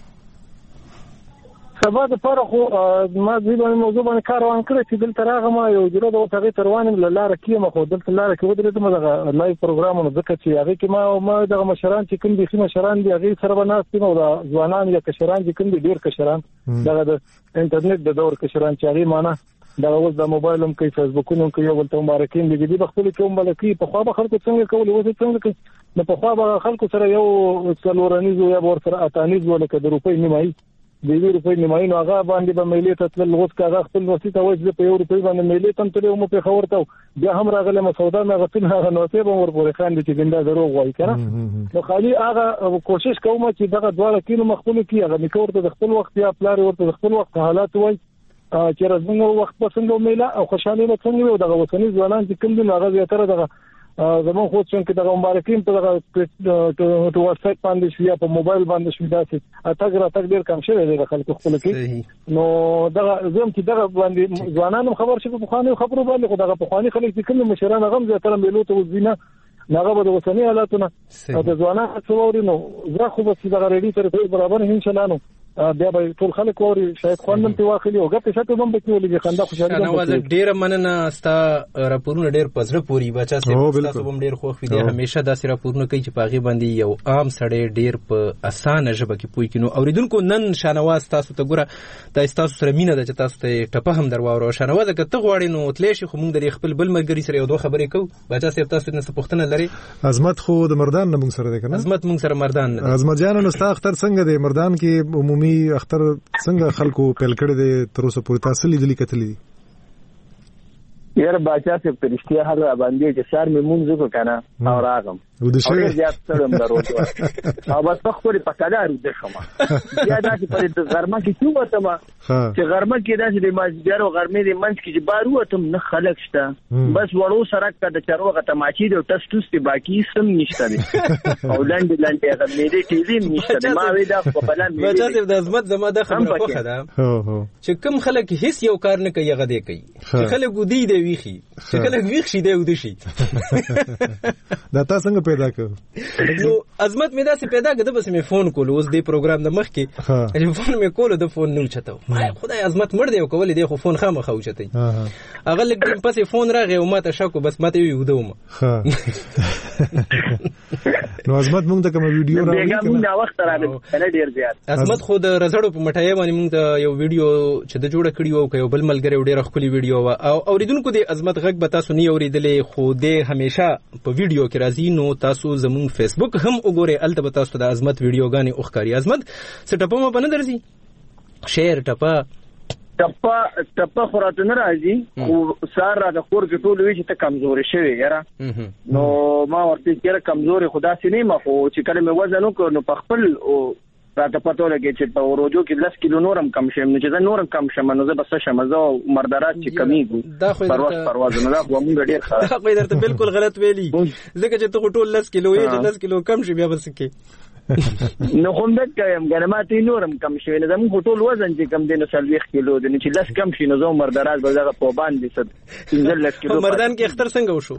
سبا د پاره خو ما ځینې موضوع باندې کار روان کړی چې دلته راغم یو جوړه د هغه تروانم لاره کې ما خو دلته لاره کې ودرېدم د لایو پروګرامونو ځکه چې هغه کې ما د مشران چې کوم دي مشران دي هغه سره بناستم او د ځوانان یا کشران چې کوم دي ډیر کشران دغه د انټرنیټ د دور کشران چې هغه معنا دا اوس د موبایلوم کې فیسبوکونو کې یو بل ته مبارکین دي د خپل کوم بلکی په خوا به خلکو څنګه کول او څنګه کې نه په خوا به خلکو سره یو څلورنیز یا ور سره اتانیز ولکه د روپۍ نیمایي د روپۍ نیمایي نو هغه باندې به ملي ته تل لغوت کاغه خپل وسیته وځي په یو روپۍ باندې ملي تم ته مو په خبرته بیا هم راغله مسوده مې غتل هغه نو ته به ور پورې خان دي چې ګنده دروغ وایي کنه نو خالي هغه کوشش کوم چې دغه دواړه کینو مخبول کی هغه میکورته د خپل وخت یا پلار ورته د خپل وخت حالات وایي چې راځنګ وخت پسند میله او خوشاله نه څنګه وي دغه وسنی ځوانان چې کوم دي هغه زیاتره دغه زمون خو څنګه دغه مبارکین په دغه واتس اپ باندې شو یا په موبایل باندې شو داسې اتګ ډیر کم شوی دی خلکو خپل کې نو دغه زم چې دغه باندې ځوانانو خبر شي په خواني خبرو باندې خو دغه په خواني خلک چې کوم مشران غم زیاتره ملو ته وزینه ناغه به د وسنی حالاتونه او د ځوانانو څوري نو زه خو به دغه ریډي سره برابر ان شاء الله نو بیا به ټول خلک ووري شاید خوانم ته واخلي او ګټه شته هم پکې ولې خندا خوشاله نو واز ډیر مننه ستا راپورونه ډیر پزړه پوری بچا سي تاسو هم ډیر خوښ وي همیشه دا سي راپورونه کوي چې پاغي باندې یو عام سړی ډیر په اسانه ژبه کې پوي کینو اوریدونکو نن شانواز تاسو ته ګوره دا تاسو سره مینه ده چې تاسو ته ټپه هم درواورو شانواز که ته غواړې نو تلې شي خو موږ د خپل بل ملګری سره یو دوه خبرې کوو بچا سي تاسو نه پوښتنه لري عظمت خو د مردان نه موږ سره ده کنه عظمت موږ سره مردان عظمت جان نو ستا اختر څنګه دی مردان کې عمومي اختر څنګه خلکو پیل کړی دی تر اوسه پورې تاسو لیدلی کتلی دي یاره بچا څه پرشتیا هر باندې چې سار مې مونږ کو کنه او راغم او ډېر زیات سره مدارو او بس خپل پکادار د شمه یا دا چې په غرمه کې څو وته ما چې غرمه کې دا چې د مازیګر او غرمې د منځ کې چې بارو ته نه خلک شته بس وړو سره کده چروغه تماچی د ټس ټوس ته باقی سم نشته او لاندې هغه مې دې ټیزي نشته ما وې دا په بلان مې بچا د عظمت زما د خبره خوخه ده چې کوم خلک هیڅ یو کار نه کوي هغه دی کوي چې خلک ودی دی ویخي چې خلک ویخ شي دی ودی شي دا تاسو څنګه پیدا کړ نو عظمت مې داسې پیدا کړ بس مې فون کول اوس دې پروګرام د مخ کې ټلیفون مې کول د فون نه چته ما خدای عظمت مړ دی او کول دی خو فون خامخ او چته هغه لګ پسې فون راغی او ما ته شکو بس ماته وی ودوم نو عظمت مونږ ته کوم ویډیو راوړی موږ دا وخت راغلی ډیر زیات عظمت خو د رزړو په مټای باندې مونږ ته یو ویډیو چې د جوړ کړی وو یو بل ملګری ډیر خولي ویډیو او اوریدونکو د عظمت غږ به تاسو نه اوریدلې خو د همیشه په ویډیو کې راځي نو تاسو زموږ فیسبوک هم وګورئ الته به تاسو د عظمت ویډیوګانې اوخکاری عظمت سټاپه ما باندې درځي شیر ټپه خورات نه راځي خو سار را د خور کې ټول وی چې ته کمزوري شوی یاره نو ما ورته کېره کمزوري خدا سي نه ما خو چې کله مې وزن وکړ نو په خپل راته پته لګی چې په ورودو کې 10 کیلو نورم کم شم نو چې زه نورم کم شم نو زه بس شم زه مردارات چې کمیږي پرواز نه دا خو موږ ډیر ښه دا خو درته بالکل غلط ویلي ځکه چې ته ټول 10 کیلو یې 10 کیلو کم شي بیا بس کې نو کوم دک یم ګرماتې نورم کم شوی نه زموږ ټول وزن چې کم دی نو 40 کیلو دی چې 10 کم شي نو زه مردارات به دغه په باندې 15 کیلو مردان کې اختر څنګه وشو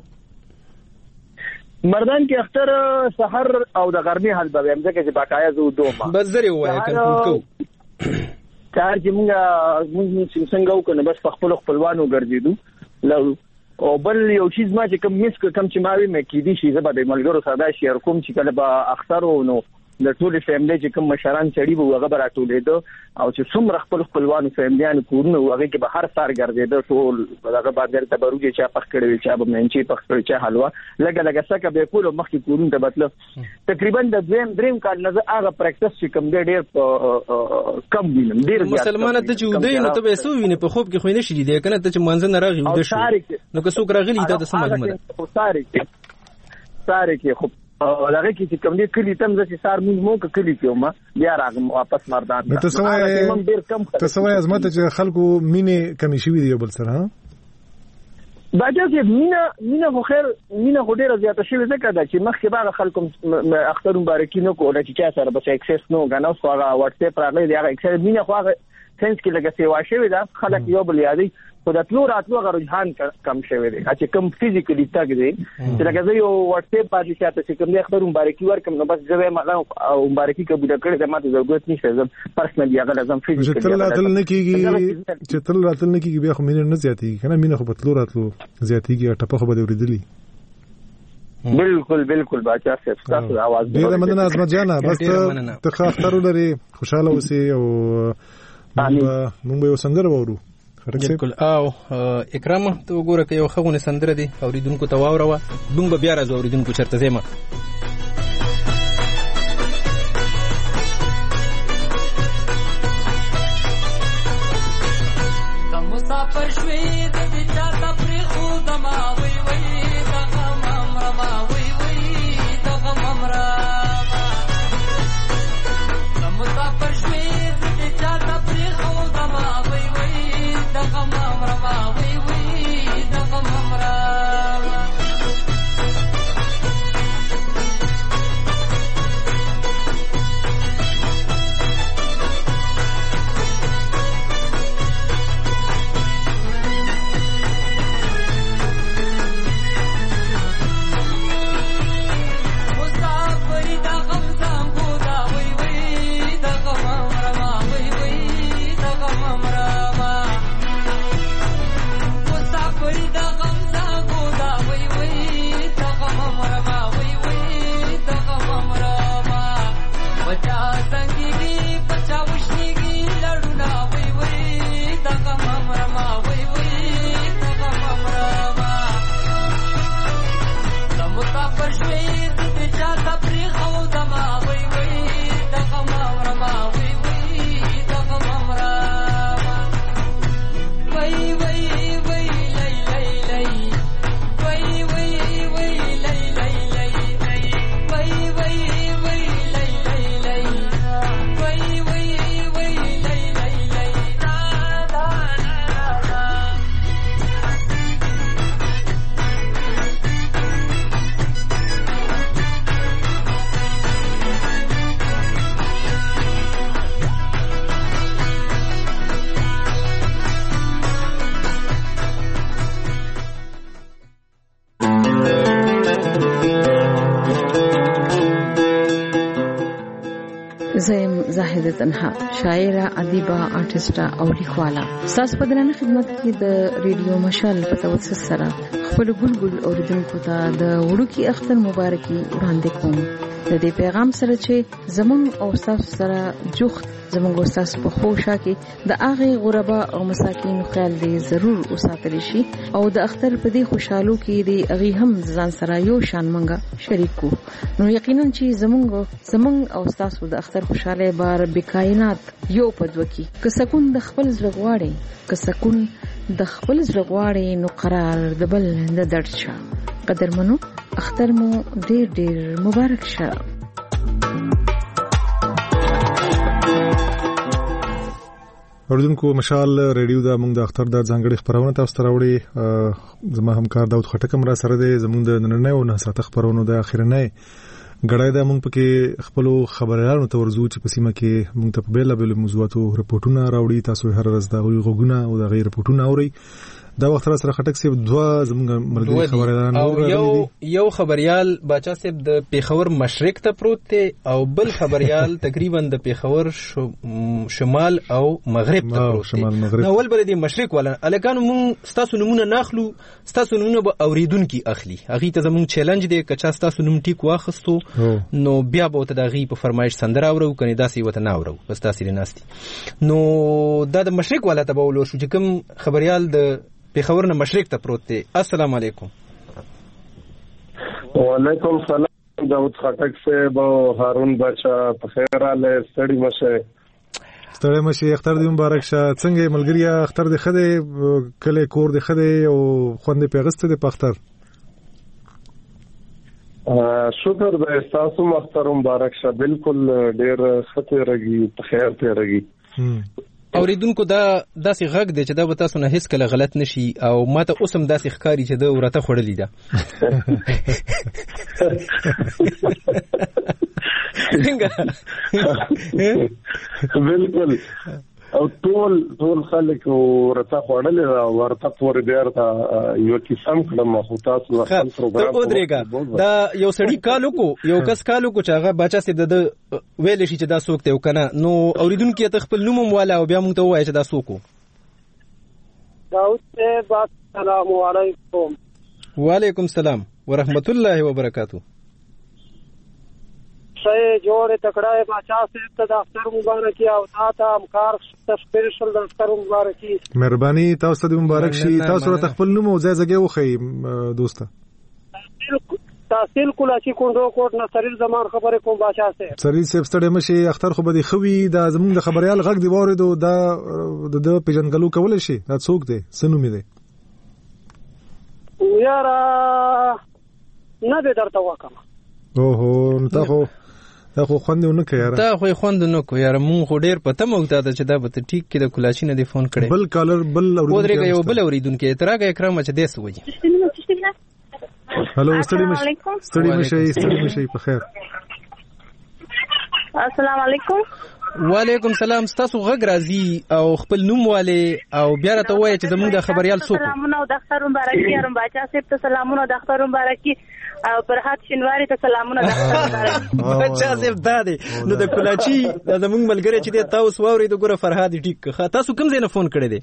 مردان کې اختر سحر او د غرمې حل به هم ځکه چې باقایا زو دوه بس زری وای کنټرول کو کار چې موږ څنګه وکړو بس خپلوانو ګرځیدو لو او بل یو چیز ما چې کوم چې ما وی مې کې دي شي زبر د ملګرو ساده شي کوم چې کله با اختر نو د ټول فیملی چې کوم مشران چړي وو هغه راټولېدو او چې څومره خپلوانو فیملیانو کورونه هغه کې به هر سار ګرځېدو ټول هغه باندې تبرج چا پخ کړی چا به منچي پخ کړی چا حلوا لګه سکه به کول مخکې کورونه ته مطلب تقریبا د دریم کال نه هغه پریکټس چې کوم ډېر کم وینم ډېر مسلمانانه ته چې ودی نو ته به سو ویني په خوب کې خو نه شي دی کنه ته چې منځ نه راغی ود شي نو که څوک راغلی دا څه معلومه ده ساره کې خو هغه کې چې کوم دي کلی تم چې سار مونږ مو کلی کې ما بیا راغم واپس مردان ته سوای ازمت چې خلکو مینه کمی شي دی بل سره باجه چې مینا خو خیر مینا خو ډیره زیاته شوې ده کدا چې مخکې باغ خلکو اختر مبارکي نو کوله چې چا سره بس اکسس نو غناو خو هغه واتس اپ راغلی دی هغه اکسس مینا خو هغه سنس کې لګه سیوا شوې ده خلک یو بل یادي خو د تلو راتلو هغه رجحان کم شوی دی چې کم فزیکلی تاګ دی چې لکه زه یو واتس اپ باندې شاته چې کوم اختر مبارکي ورکم نو بس زه ما مبارکي قبول کړم زما ته ضرورت نشته زم پرسنلی هغه لازم فزیکلی چې تل راتل نه کیږي بیا خو مینه نه زیاتېږي کنه مینه خو په تلو راتلو زیاتېږي ټپه خو به ورېدلی بالکل باچا صاحب تاسو आवाज ډیره مننه عظمت جان بس ته اختر لري خوشاله اوسې او مونږ به وسندره وورو بالکل او اکرام ته وګوره که یو خغونه سندره دی اوریدونکو ته واوروه دوم به بیا راځو اوریدونکو چرته زما د مسافر شوي د دې چاته پرې خو د ما وی وی د غم امر ما وی وی د غم امر د مسافر شوي د دې چاته پرې خو د ما وی وی د غم امر ما وی وی د غم امر زاهد تنها شاعره ادیبه آرټسټه او لیکواله تاسو په درنه خدمت کې د ریډیو مشال په توسط سره خپل ګلګل اوریدونکو ته د وړوکی اختر مبارکي وړاندې کوم د دې پیغام سره چې زمون او تاسو سره جوخت زمونږ استاد په خوشا کې د هغه غربا او مساکین خیال دی ضرور وساتل شي او د اختر په دې خوشحالو کې دی هغه هم ځان سره یو شان منګه شریکو نو یقینا چې زمونږ او تاسو د اختر خوشاله بار بکاینات یو پدوکی که سکون د خپل زړغواړي نو قرار د بل نه درد شه قدرمنو اختر مو ډیر مبارک شه اوردونکو مشال ریډیو دا موږ د اختر د ځانګړي خبرونه تاسو ته راوړي زما همکار داود خټک هم را سره دی زموږ د نننۍ او نه ساته خبرونو د اخرنۍ غړای دا موږ پکې خپل خبريالانو ته ورزو چې په سیمه کې موږ ته په بیل بیل موضوعاتو رپورټونه راوړي تاسو هر ورځ دا غوښګونه او دا غیر رپورټونه اوري دا وخت سره خټک صاحب دوه زموږ ملګری خبريالان یو خبريال باچا صاحب د پیښور مشرق ته پروت دی او بل خبريال تقریبا د پیښور شمال او مغرب ته پروت دی. نو ول بل دی مشرق ولا الکانو مون ستاسو نمونه ناخلو ستاسو نمونه به اوریدونکو اخلي هغه ته زموږ چیلنج دی کچا ستاسو نوم ټیک واخستو نو بیا به ته دغه په فرمایش سندره اورو کني داسې وته نه اورو بس تاسو لناستي نو دا د مشرق ولا ته بولو شو چې کوم خبريال د پیښور نه مشرق ته پروت دی. السلام علیکم. وعلیکم السلام داود خټک صاحب او هارون بچا په خیر اله ستړي مشه اختر دې مبارک شه. څنګه ملګری اختر دې خده کله کور دې خده او خوند پیغسته دې پختر شکر دې تاسو مختر مبارک شه. بالکل ډیر خطر رګي په خیر ته رګي. اوریدونکو دا داسې غږ دی چې دا به تاسو نه هیڅ کله غلط نشي او ماته اوسم داسې ښکاري چې دا ورته خوړلې ده. بالکل او ټول خلک ورته خوړلې ده ورته پورې ډیر ته یو قسم کلم خو تاسو خپل پروګرام ته ودرېګا دا یو سړی کالو کو یو کس کالو کو چې هغه بچا سي د ویل شي چې دا څوک دی کنه نو اوریدونکو ته خپل نوم والا او بیا مونږ ته وایي چې دا څوک داود صاحب السلام علیکم. وعلیکم السلام ورحمت الله وبرکاتہ. شای جوړ تکړه باچا صاحب ته د اختر مبارکي او تاسو همکار سپیشل د اختر مبارکي. مهرباني تاسو ته مبارک شي. تاسو ته خپل نوم او ځای زګي وخی دوسته. تحصیل کولاچی کونډو کوټ نه سریل زمان خبره کوم باچا صاحب. سریل صاحب ستړي مشي اختر خو به خوي دا زموږ د خبريال غږ دی وریدو دا د پیژنګلو کول شي دا څوک دی سنو می دی یارا نه به درته وکم. اوهو دا خو خوندونه کوي یاره. دا خو خوندونه کوي یاره. مونږ خو ډیر پته موږ ته چې دا به ټیک کې د کلاچی نه دی فون کړي. بل کالر بل اوریدونکو یو بل اوریدونکو ترګه اکرام چې دیس وږي. هلو ستړي مشي په خیر. السلام علیکم. وعلیکم سلام. تاسو غږ راځي او خپل نوم والے او بیا راته وایي چې زموږ د خبريال څوک. سلامونه او د اختر مبارکي ارم باچا صاحب ته سلامونه د اختر مبارکي او فرحات شینواری ته سلامونه د اختر مبارکي. باچا صاحب دادې نو د کلاچی د زموږ ملګری چې تاسو واوري د ګوره فرحات ټیک تاسو کوم ځای نه فون کړی دی؟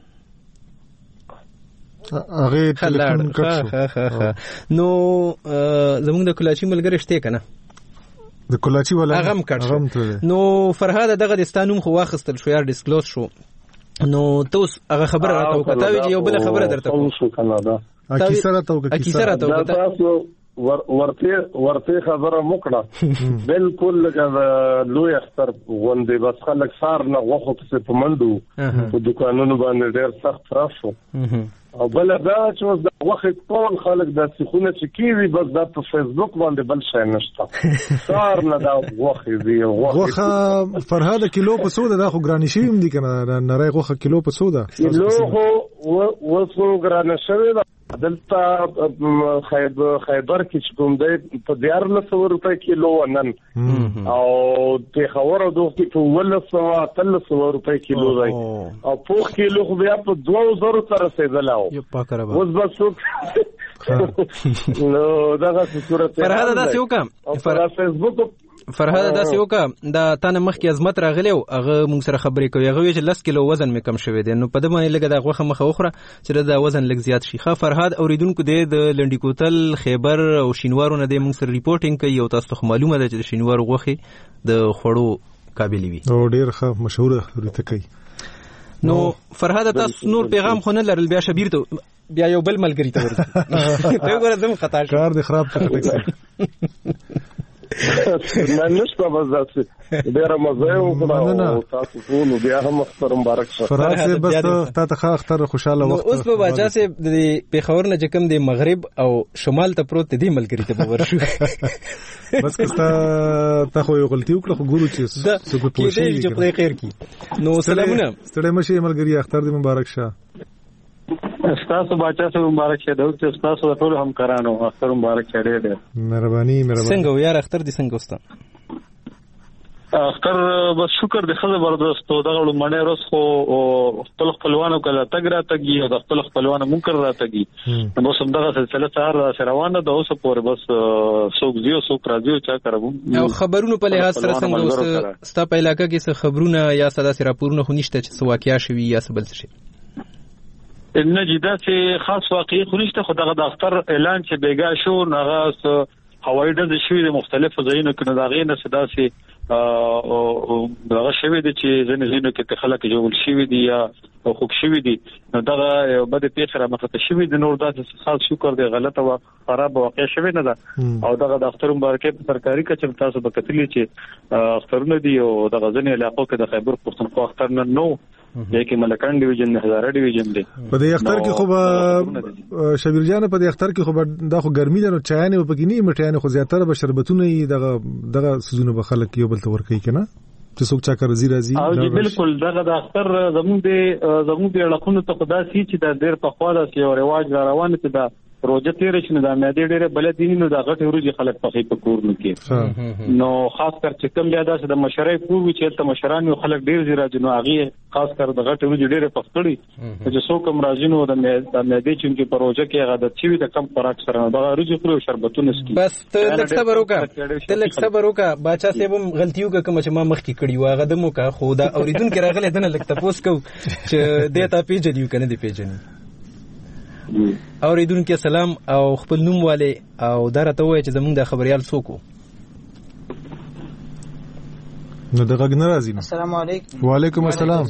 هغه ټلیفون کړو نو زموږ د کلاچی ملګری شته کنه د کلاچی ولا غم کړ نو فرهاد دغه د ستانوم خو واخستل شو یار ډیسکلوز شو نو توس هغه خبره راته وکړه چې یو بل خبره درته کوم شو کنه دا اکی سره تاسو ورته خبره مکړه بالکل لکه لوی اختر غونډه بس خلک سار نه غوخه په منډو په دکانونو باندې ډېر سخت راشو او بل دا چې د وخت ټول خلک د سخونه چې کیوي بس د په فیسبوک باندې بل شي نشته سار نه دا وخت دی وخه فرهاد کیلو په سودا دا خو ګرانی شي هم دي کنه نری وخه کیلو په سودا کیلو خو وسو ګرانه شوی دلته خیبر کې چې کوم دی په 1400 روپے کیلو نن او په خبره دوه کې په 1300 روپے کیلو دی او په کیلو خو بیا په 2000 سره رسیدل او اوس بس نو دا صورت فرهاد دا څه وکم فیسبوک فرهاد دا څه وکم دا تانه مخکې عظمت راغلی او هغه موږ سره خبرې کوي هغه چې 10 کیلو وزن مې کم شوی دی نو په دې باندې لګه دا غوخه مخه وخره چې دا وزن لږ زیات شي ښه فرهاد اوریدونکو دی د لنډی کوتل خیبر او شینوارو نه د موږ سره ریپورټینګ کوي او تاسو ته معلومه ده چې شینوارو غوخه د خړو قابل وي او ډیر ښه مشهور ورته کوي نو فرهاد تاسو نور پیغام خو نه لرل بیا شبیر ته بیا یو بل ملګری ته ورته ته ګوره زم خطا کار دې خراب کړی نه نشته بس داسې ډېره مزه وکړه او تاسو ټول بیا هم اختر مبارک شه فرهاد بس ته اختر خوشاله وخت اوس په باچا سي د پیښور نه چې کوم د مغرب او شمال ته پروت دی ملګری ته ورشو بس ته خو یو غلطي وکړه خو ګورو چې څه په پوښي چې په خیر کی نو سلامونه ستړي مشي ملګری اختر دې مبارک شه استاسو باچا سره مبارک شه دوی استاسو ټول همکارانو اختر مبارک شه ډېر مهرباني څنګه یار اختر دې څنګه وستا اختر بس شکر د خزه بردست او دغه لمنه روز خو خپل خپلوانو کله تګ را تګي او د خپل خپلوانو منکر را تګي نو سم دغه سلسله سره روانه ده اوس پورې بس څوک زیو څوک راځي چا کوم او خبرونو په لحاظ سره څنګه اوس ستا په علاقه کې څه خبرونه یا ساده سره راپورونه خو نشته چې څه واقعیا شوي یا څه بل څه شي نه جدا چې خاص واقعي خو نشته خو دغه د اختر اعلان چې بیګا شو هغه هوایي ډزې شوې د مختلفو ځایونو کې نه داغې نه صداسي دغه شوی دي چې ځینې کې خلک جوړ شوی دي یا خوښ شوی دي دغه بده پیښه مخته شوی دي نور داسې خاص شکر دی غلطه او خراب واقع شوی نه ده او دغه د اختر مبارکي په سرکاري کچې تاسو به کتلی چې اخترونه دي او دغه ځینې علاقو کې د خیبر پښتونخوا اختر نه نو یکه ملکان ډیویژن هزاره ډیویژن دی په دې اختر کې خو شبیر جان په دې اختر کې خو دا خو ګرمي ده نو چایانه په کې نه مټیانه خو زیاتره به شربتونه دغه سيزونه به خلک یو بل ته ورکوي کنه چې څوک چا راځي او بالکل دغه د اختر زموږ د علاقونو ته خدا سي چې د ډېر په خوا د یو رواج روان دي د روزه تیر شنه د مېدې ډېر بلدینی نو د غټ ورځي خلک په په کور نو کې نو خاص کر چې کوم بیا د مشرای پور وی چې ته مشران یو خلک ډېر زیرا جنو هغه خاص کر د غټ ورځي ډېر پخړي چې څوک هم راځي نو د مېدې چې په روزه کې غاډه چې د کم خوراک سره د ورځي خوري شربتونه سکي بس ته لک صبر وکا باچا سیبم غلطیو کوم چې ما مخ کې کړی واغه د مو کا خدا اوریدونکو راغله دنه لک تاسو کو چې دیتا پیجن یو کنه دی پیجن اوریدونکو سلام او خپل نوم والے او درته وای چې زمونږ د خبريال څوک نو دغه ناراضي السلام علیکم وعلیکم السلام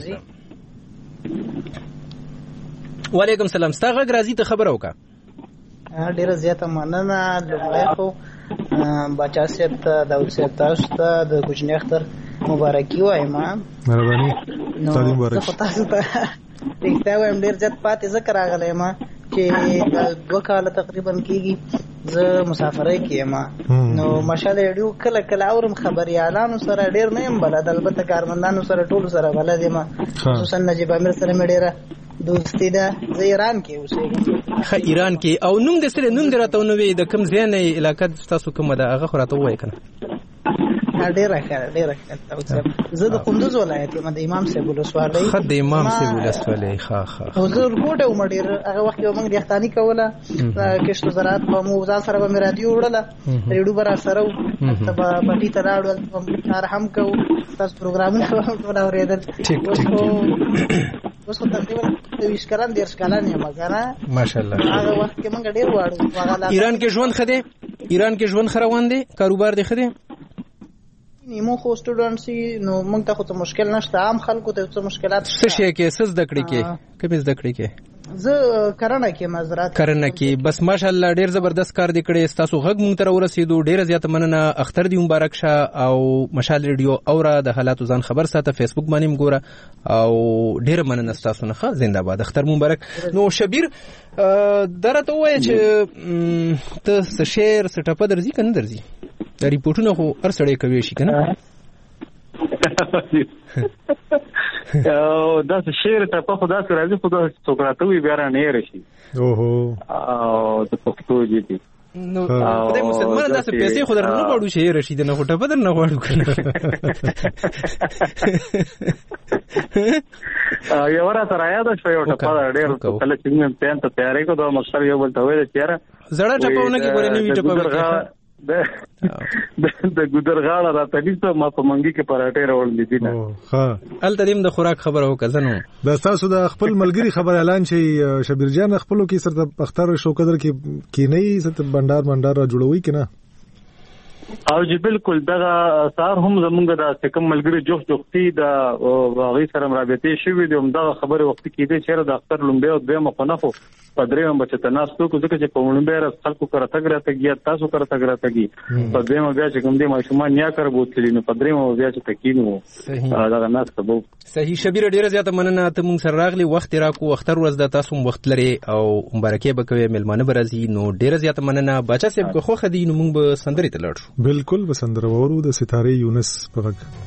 وعلیکم السلام ستاسو غراضی ته خبر اوکا ډیره زیاته مننه لومړی خو بچا صاحب ته داود صاحب تاسو ته د کوچنی اختر مبارکي وایم مهرباني تعلیم مبارک تاسو ته ریښتیا وایم ډیر زیات پاتې ذکر راغلی ما چې 2 کال تقریبا کېږي زه مسافرۍ کې یم نو ماشاءالله ریډیو کله کله اورم خبريالانو سره ډیر نه يم بلد البته کارمندانو سره ټول سره بلد یم خصوصا نجیب امیر سره مې ډیره دوستی ده زه ایران کې اوسېږم ایران کې او نوم د سره نوم درته نو وی د کوم ځای نه علاقې تاسو کومه ده هغه خو راته وای کنه ډیره ښه زه د کندوز ولایت یم د امام صاحب ولسوالۍ خد د امام صاحب ولسوالۍ ښه حضور کوټه عمر ډیر هغه وخت یو موږ د اختانی کوله کښتو زراعت په مو ځان سره به رادیو وړله ریډیو برا سره ته په پټی ته راوړل کار هم کو تاسو پروګرامونه ټول اوریدل اوس تقریبا 20 کلن ډیر کلن یم مګر ماشاءالله هغه وخت کې موږ ډیر واړو ایران کې ژوند خده ایران کې ژوند خروان دي کاروبار دي خده نیمو خو سټوډنټسي نو موږ ته خو مشکل نشته عام خلکو ته څه مشکلات څه شي کې څه زده کړې کې کوم زده کړې کې زه کرنه کې مزرعت کرنه کې بس ماشاءالله ډیر زبردست کار دی کړی تاسو غږ مونږ ته ورسېدو ډیر زیات مننه اختر دی مبارک شه او مشال ریډیو اوره د حالاتو ځان خبر ساته فیسبوک باندې ګوره او ډیر مننه تاسو نه زنده باد اختر مبارک نو شبیر درته وای چې ته شعر سټاپه درځي کنه درځي دا ریپورتونه خو هر سړی کوي شي کنه دا شعر ته په خدا سره راځي خدا سوکراتوي بیا نه راشي اوهو او د پښتو دي نو خدای مسلمان داسې پیسې خو درنه غواړو شعر راشي د نه هټه بدر نه غواړو یو را تر یاد شو یو ټپه ډېر کله چې موږ ته تیارې کوو د مستر یو بل ته ویل چې زړه ټپونه کې ګورې نوې ټپه د ګودر غاړه راته نیسه ما په منګي کې پراټې راوړلې دي نه ها ال تدیم د خوراک خبره وکړنو دا تاسو د خپل ملګری خبر اعلان شي شبیر جان خپلو کې سره اختر شو قدر کې نه ست بندر جوړوي کنه او جی بالکل دغه سار هم زمونږ د کوم ملګری جوختي د واغې سره رابطې شوې دي هم دغه خبره وخت کې دي چې د اختر لومبه او دوه مخنفو پدریمه بچته ناستو کو ځکه چې په لومبه راس خلکو کرا تګراتګي تاسو کرا تګراتګي په دوه بیا چې کوم دي ماشومان یا کار بوتلی نو پدریمه بیا چې تکینو دا ناس ته صحیح شبیر ډیره زیاته مننه ته مونږ سره راغلی وخت راکو اختر ورځ د تاسو وخت لري او مبارکي بکوي ملمانه برازي نو ډیره زیاته مننه بچا صاحب خو خدي نو مونږ به سندري ته لاړ شو بالکل بسندر وورو د ستاره یونس په غږ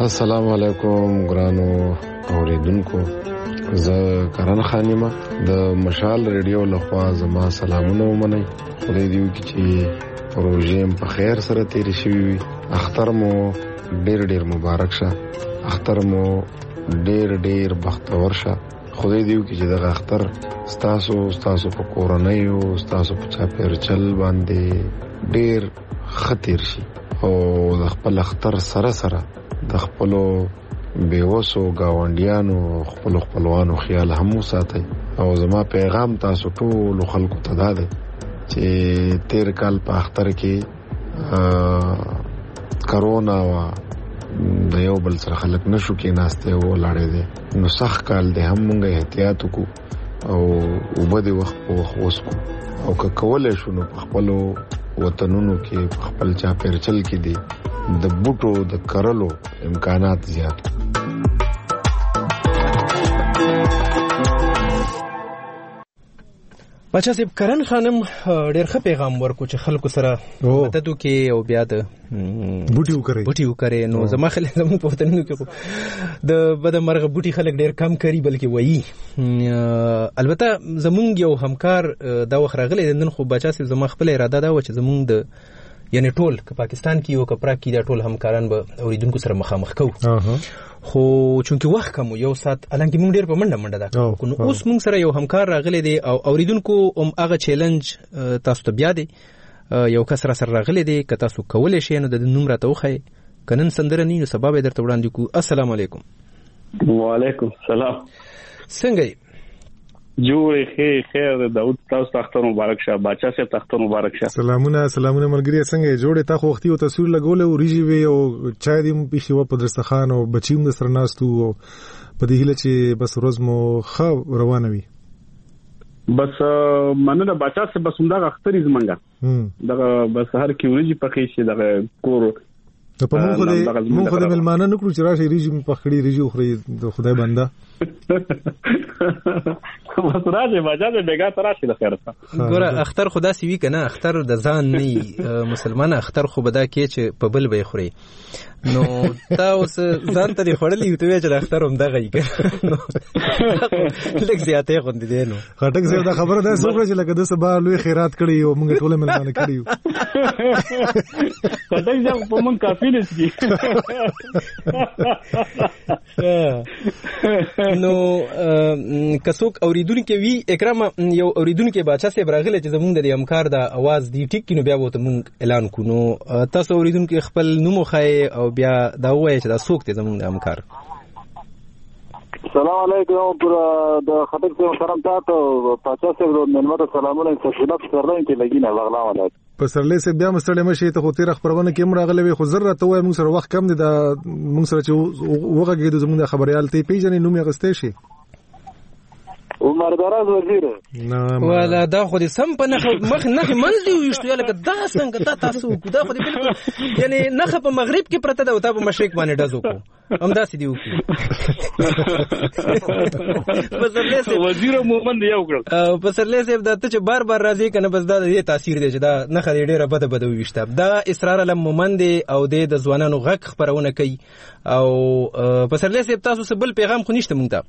السلام علیکم ګرانو اوریدونکو، زه کرن خانیمه د مشال ریډیو لخوا زما سلامونه ومنئ. خدای دې وکړي چې پروژې په خیر سره تیرې شوي وي. اختر مو ډېر ډېر مبارک شه، اختر مو ډېر ډېر بختور شه. خدای دې وکړي چې دغه اختر ستاسو په کورنیو، ستاسو په چاپېرچل باندې ډېر ښه تیر شي او د خپل اختر سره سره د خپلو بیوسو گاونډیانو خپل خپلوانو خیال هم وساتئ. او زما پیغام تاسو ټول خلکو ته دا دی چې تیر کال په اختر کې کرونا وا د یو بل سره خلک نشو کې ناشته ولاړې دي، نو سخت کال دی هم موږ احتیاط وکړو او وبدي وخت په وخت وسکو او که کولای شو نو خپل وطنونو کې خپل چاپېرچل کې دي د بوټو د کرلو امکانات زیات. بچا صاحب کرن خانم ډېر ښه پیغام ورکو چې خلکو سره مدد وکړي او بیا د بوټي وکړي. نو زموږ په وطنونو کې د بدمرغه بوټي خلک ډېر کم کوي بلکې وایي. البته زمونږ یو همکار دا وخت راغلی نن، خو بچا صاحب زما خپل اراده دا و چې زمونږ د یعنی ټول که پاکستان کې یو که پراګ کې دا ټول همکاران به اوریدونکو سره مخامخ کوو، خو چونکه وخت کم یو سات الانکه موږ ډېر په منډه دا کوو. نو اوس موږ سره یو همکار راغلی دی او اوریدونکو هم هغه چیلنج تاسو ته بیا دی یو کس را سره راغلی دی، که تاسو کولی شئ نو د نوم راته وښایئ، که نن سندره نه وي نو سبا به یې درته وړاندې کړو. السلام علیکم. وعلیکم السلام. څنګه یې؟ جوړې خیر داود، تاسو اختر مبارک شه. باچا صاحب اختر مبارک شه. سلامونه ملګری، څنګه جوړې؟ تا خو وختي او تصویر لګول او ریجی وی او چای دې پیښې و په درستخان او بچیم د سره ناستو او په دې هیله چې بس ورځ مو ښه روانه وي. بس مننه باچا صاحب، بس همدغه اختر زمونږه دغه بس هر کی ورځي پخې شي دغه کور په مونږ خو د ملمانه نکړو چې راشي ریجی پخړي ریجی خوري د خدای بنده. بس راځي باچا صاحب بیګا تراشي د خیر سره. ګوره اختر خدا سی وی کنه، اختر د ځان نه مسلمان اختر خو بدا کې چې په بل به خوري. نو تاسو ځان ته خړلې یو ته چې اختر هم دغه یې لکه زیاتې غوندې دی. نو خټک زه دا خبره ده سوچ چې لکه د سبا لوی خیرات کړی او موږ ټول ملمانه کړیو. خټک زه په مونږ کافي نشي. نو کڅوک اوریدونکو وی اکرام یو اوریدونکو باچا صاحب راغله چې زمونږ د همکار د आवाज دی ټیک کینو بیا وته مونږ اعلان کو. نو تاسو اوریدونکو خپل نوم خای او بیا دا وایي چې دا څوک دی زمونږ د همکار. السلام علیکم پر د خطر سے محترم تاسو باچا صاحب د منمر سلامونه تشریف سره کې لګینه بغلا ولایت پسرلې سه بیا مستړی مشي ته خو تیر خبرونه کې مراغله وي خو ضرورت ته وای موږ سره وخت کم دی دا موږ سره چې وګورئ د زموږ خبريال ته پیژنې نوم یې غستې شي عمر دراز وزیر ولا دا خو دې سم په نخ منځ دی وشته لکه دا څنګه تاسو دا خو دې بالکل یعنی نخ په مغرب کې پرته ده او تا په مشرق باندې ډزو کو هم داسې دی وکړي پسرلې سه وزیر مومن دی یو کړ پسرلې سه دا ته چې بار راځي کنه بس دا دې تاثیر دی چې دا نخ دې ډیره بده وشته دا اصرار علم مومن دی او د ځوانانو غږ خبرونه کوي او پسرلې سه تاسو سه بل پیغام خو نشته مونږ ته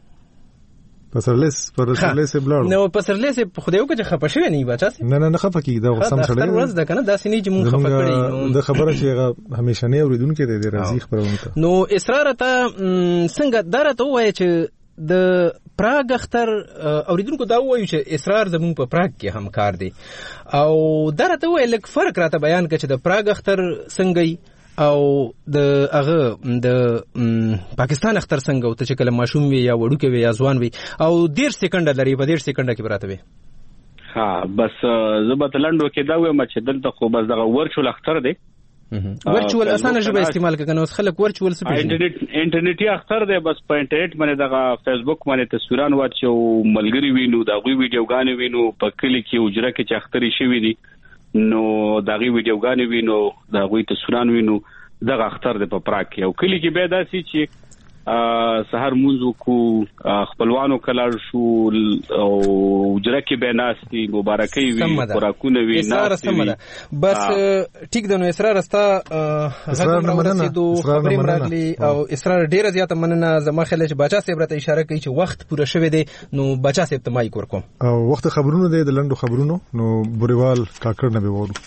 پسرلې سه بلار نو پسرلې سه خدای وکړه چې خپه شوی نه بچا نه خپه کی دا سم سره ورځ ده کنه دا سني چې مونږ خپه کړی نو د خبره چې همیشه نه اوریدونکو دی راځي خبرونه نو اصرار ته څنګه درته وایي چې د پراګ اختر اوریدونکو دا وایي چې اصرار زمون په پراګ کې همکار دی او درته وایي لکه فرق راته بیان کړي چې د پراګ اختر څنګه او د هغه د پاکستان اختر څنګه او ته چې کله ماشوم وي یا وړوکی وي یا ځوان وي او 1.5 سکند لري په 1.5 سکند کې براته وي ها بس زبط لندو کې دا وې چې دلته خو بس دغه ورچول اختر دی ورچول اسانه ژبه استعمال کوي نو خلک ورچول څه پیژني انټرنیټي اختر دی بس په انټرنیټ باندې دغه فیسبوک باندې تصویران واچو ملګری وینو دغه ویډیوګانې وینو په کلی کې اجره کې چې اختري شوی دي نو دغه ویډیوګانې وینو دغه تصویران وینو دغه اختر د په پراګ کې او کلی کې به داسي چې سحر مونږ کو خپلوانو کلر شو او جرکه به ناستي مبارکي وي خوراکونه وي ناستي بس ټیک د نو اسرار استا غږ مرسیدو خبرې مرغلي او اسرار ډیره زیاته مننه زما خیال چې بچا صاحب راته اشاره کوي چې وخت پوره شوه دی نو بچا صاحب ته مایک ورکوم او وخت خبرونه دی د لندو خبرونو نو بوريوال کاکړ نه به وورو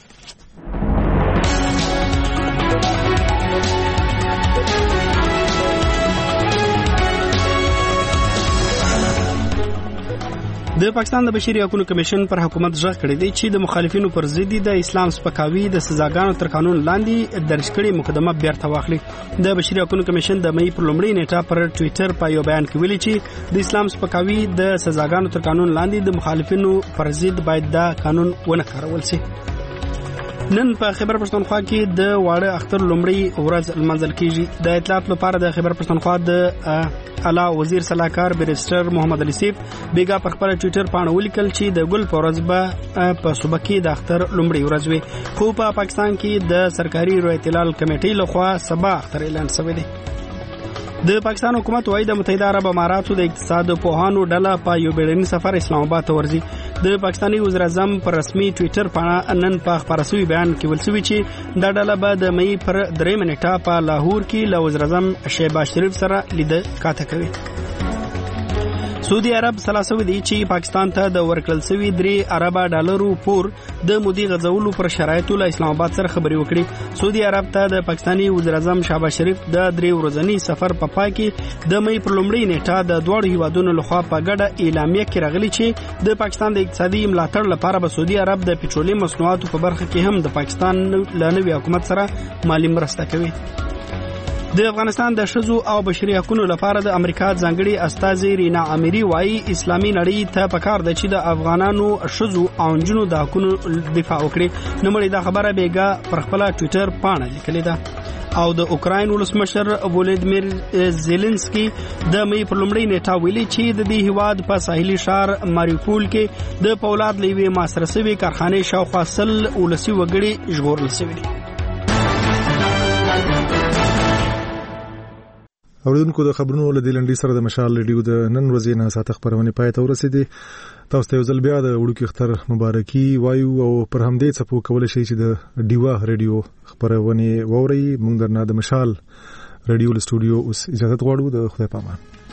د پاکستان د بشري حقوقو کمیشن پر حکومت ژغ کړی دی چې د مخالفینو پر ضد د اسلام سپکاوي د سزاګانو تر قانون لاندې درج کړي مقدمه بیرته واخلي. د بشري حقوقو کمیشن د مې پر لومړۍ نیټه پر ټوئیټر په یو بیان کې ویلي چې د اسلام سپکاوي د سزاګانو تر قانون لاندې د مخالفینو پر ضد باید دا قانون ونه کارول شي. نن په خیبر پښتونخوا کې د واړه اختر لومړی ورځ منځل کیږي. د اطلاعات لپاره د خیبر پښتونخوا د اعلی وزیر صلاحکار بیرسټر محمد علي سیف بیګا په خپل ټوئیټر باندې ولیکل چې د ګل پورز په صوبه کې د اختر لومړی ورځ وي خو په پاکستان کې د سرکاري روایت هلال کمیټې لخوا سبا اختر اعلان شوی دی. د پاکستان حکومت وايي د متحده عرب اماراتو د اقتصاد پوهانو ډله په یو بیړني سفر اسلام آباد ته ورځي. د پاکستاني وزیر اعظم پر رسمي ټوئیټر باندې نن په خبري بیان کې ویل شوی چې دا ډله به د مې پر 3 منټه په لاهور کې له وزیر اعظم شهباز شریف سره لید کاته کوي. سعودي عرب سلاسوي دي چې پاکستان ته د ورکړل شوی 3 ارب ډالرو پور د مودي غزولو پر شرایطو له اسلام آباد سره خبري وکړي. سعودي عرب ته د پاکستاني وزیر اعظم شهباز شریف د 3 ورځنی سفر په پای کې د مې پر لومړۍ نیټه د دوه هیوادونو لخوا په ګډه اعلامیه کې راغلي چې د پاکستان د اقتصادي ملاتړ لپاره به سعودي عرب د پټرولیم مصنوعاتو په برخه کې هم د پاکستان له نوي حکومت سره مالی مرسته کوي. د افغانستان د شذو او بشري حقوقو لپاره د امریکا ځانګړي استاذ رینا اميري وايي اسلامي نړۍ ته پکار ده چې د افغانانو شذو او جنو د حقوقو دفاع وکړي. نو مړي دا خبره بیګا پر خپل ټوئیټر باندې لیکلې ده. او د اوکراین ولسمشر ولادیمیر زيلنسکي د مې پر لومړۍ نیټه ویلي چې د دې هیواد په ساحلي شهر ماریوپول کې د پولاد لیوي ماسرسوي کارخانه شاوخوا 100 ولسي وګړي ژغورل شوي دي. اوریدونکو د خبرونو له دلندې سره د مشال ریډیو د نن ورځې نه ساته خبرونه پای ته ورسېدي. تاسو ته یو ځل بیا د وړوکی اختر مبارکي وایو او پر همدې څپو کول شي چې د ډیوا ریډیو خبرونه ووري. موږ درنه د مشال ریډیو له سټوډیو اوس اجازه غواړو. د خدای پامان.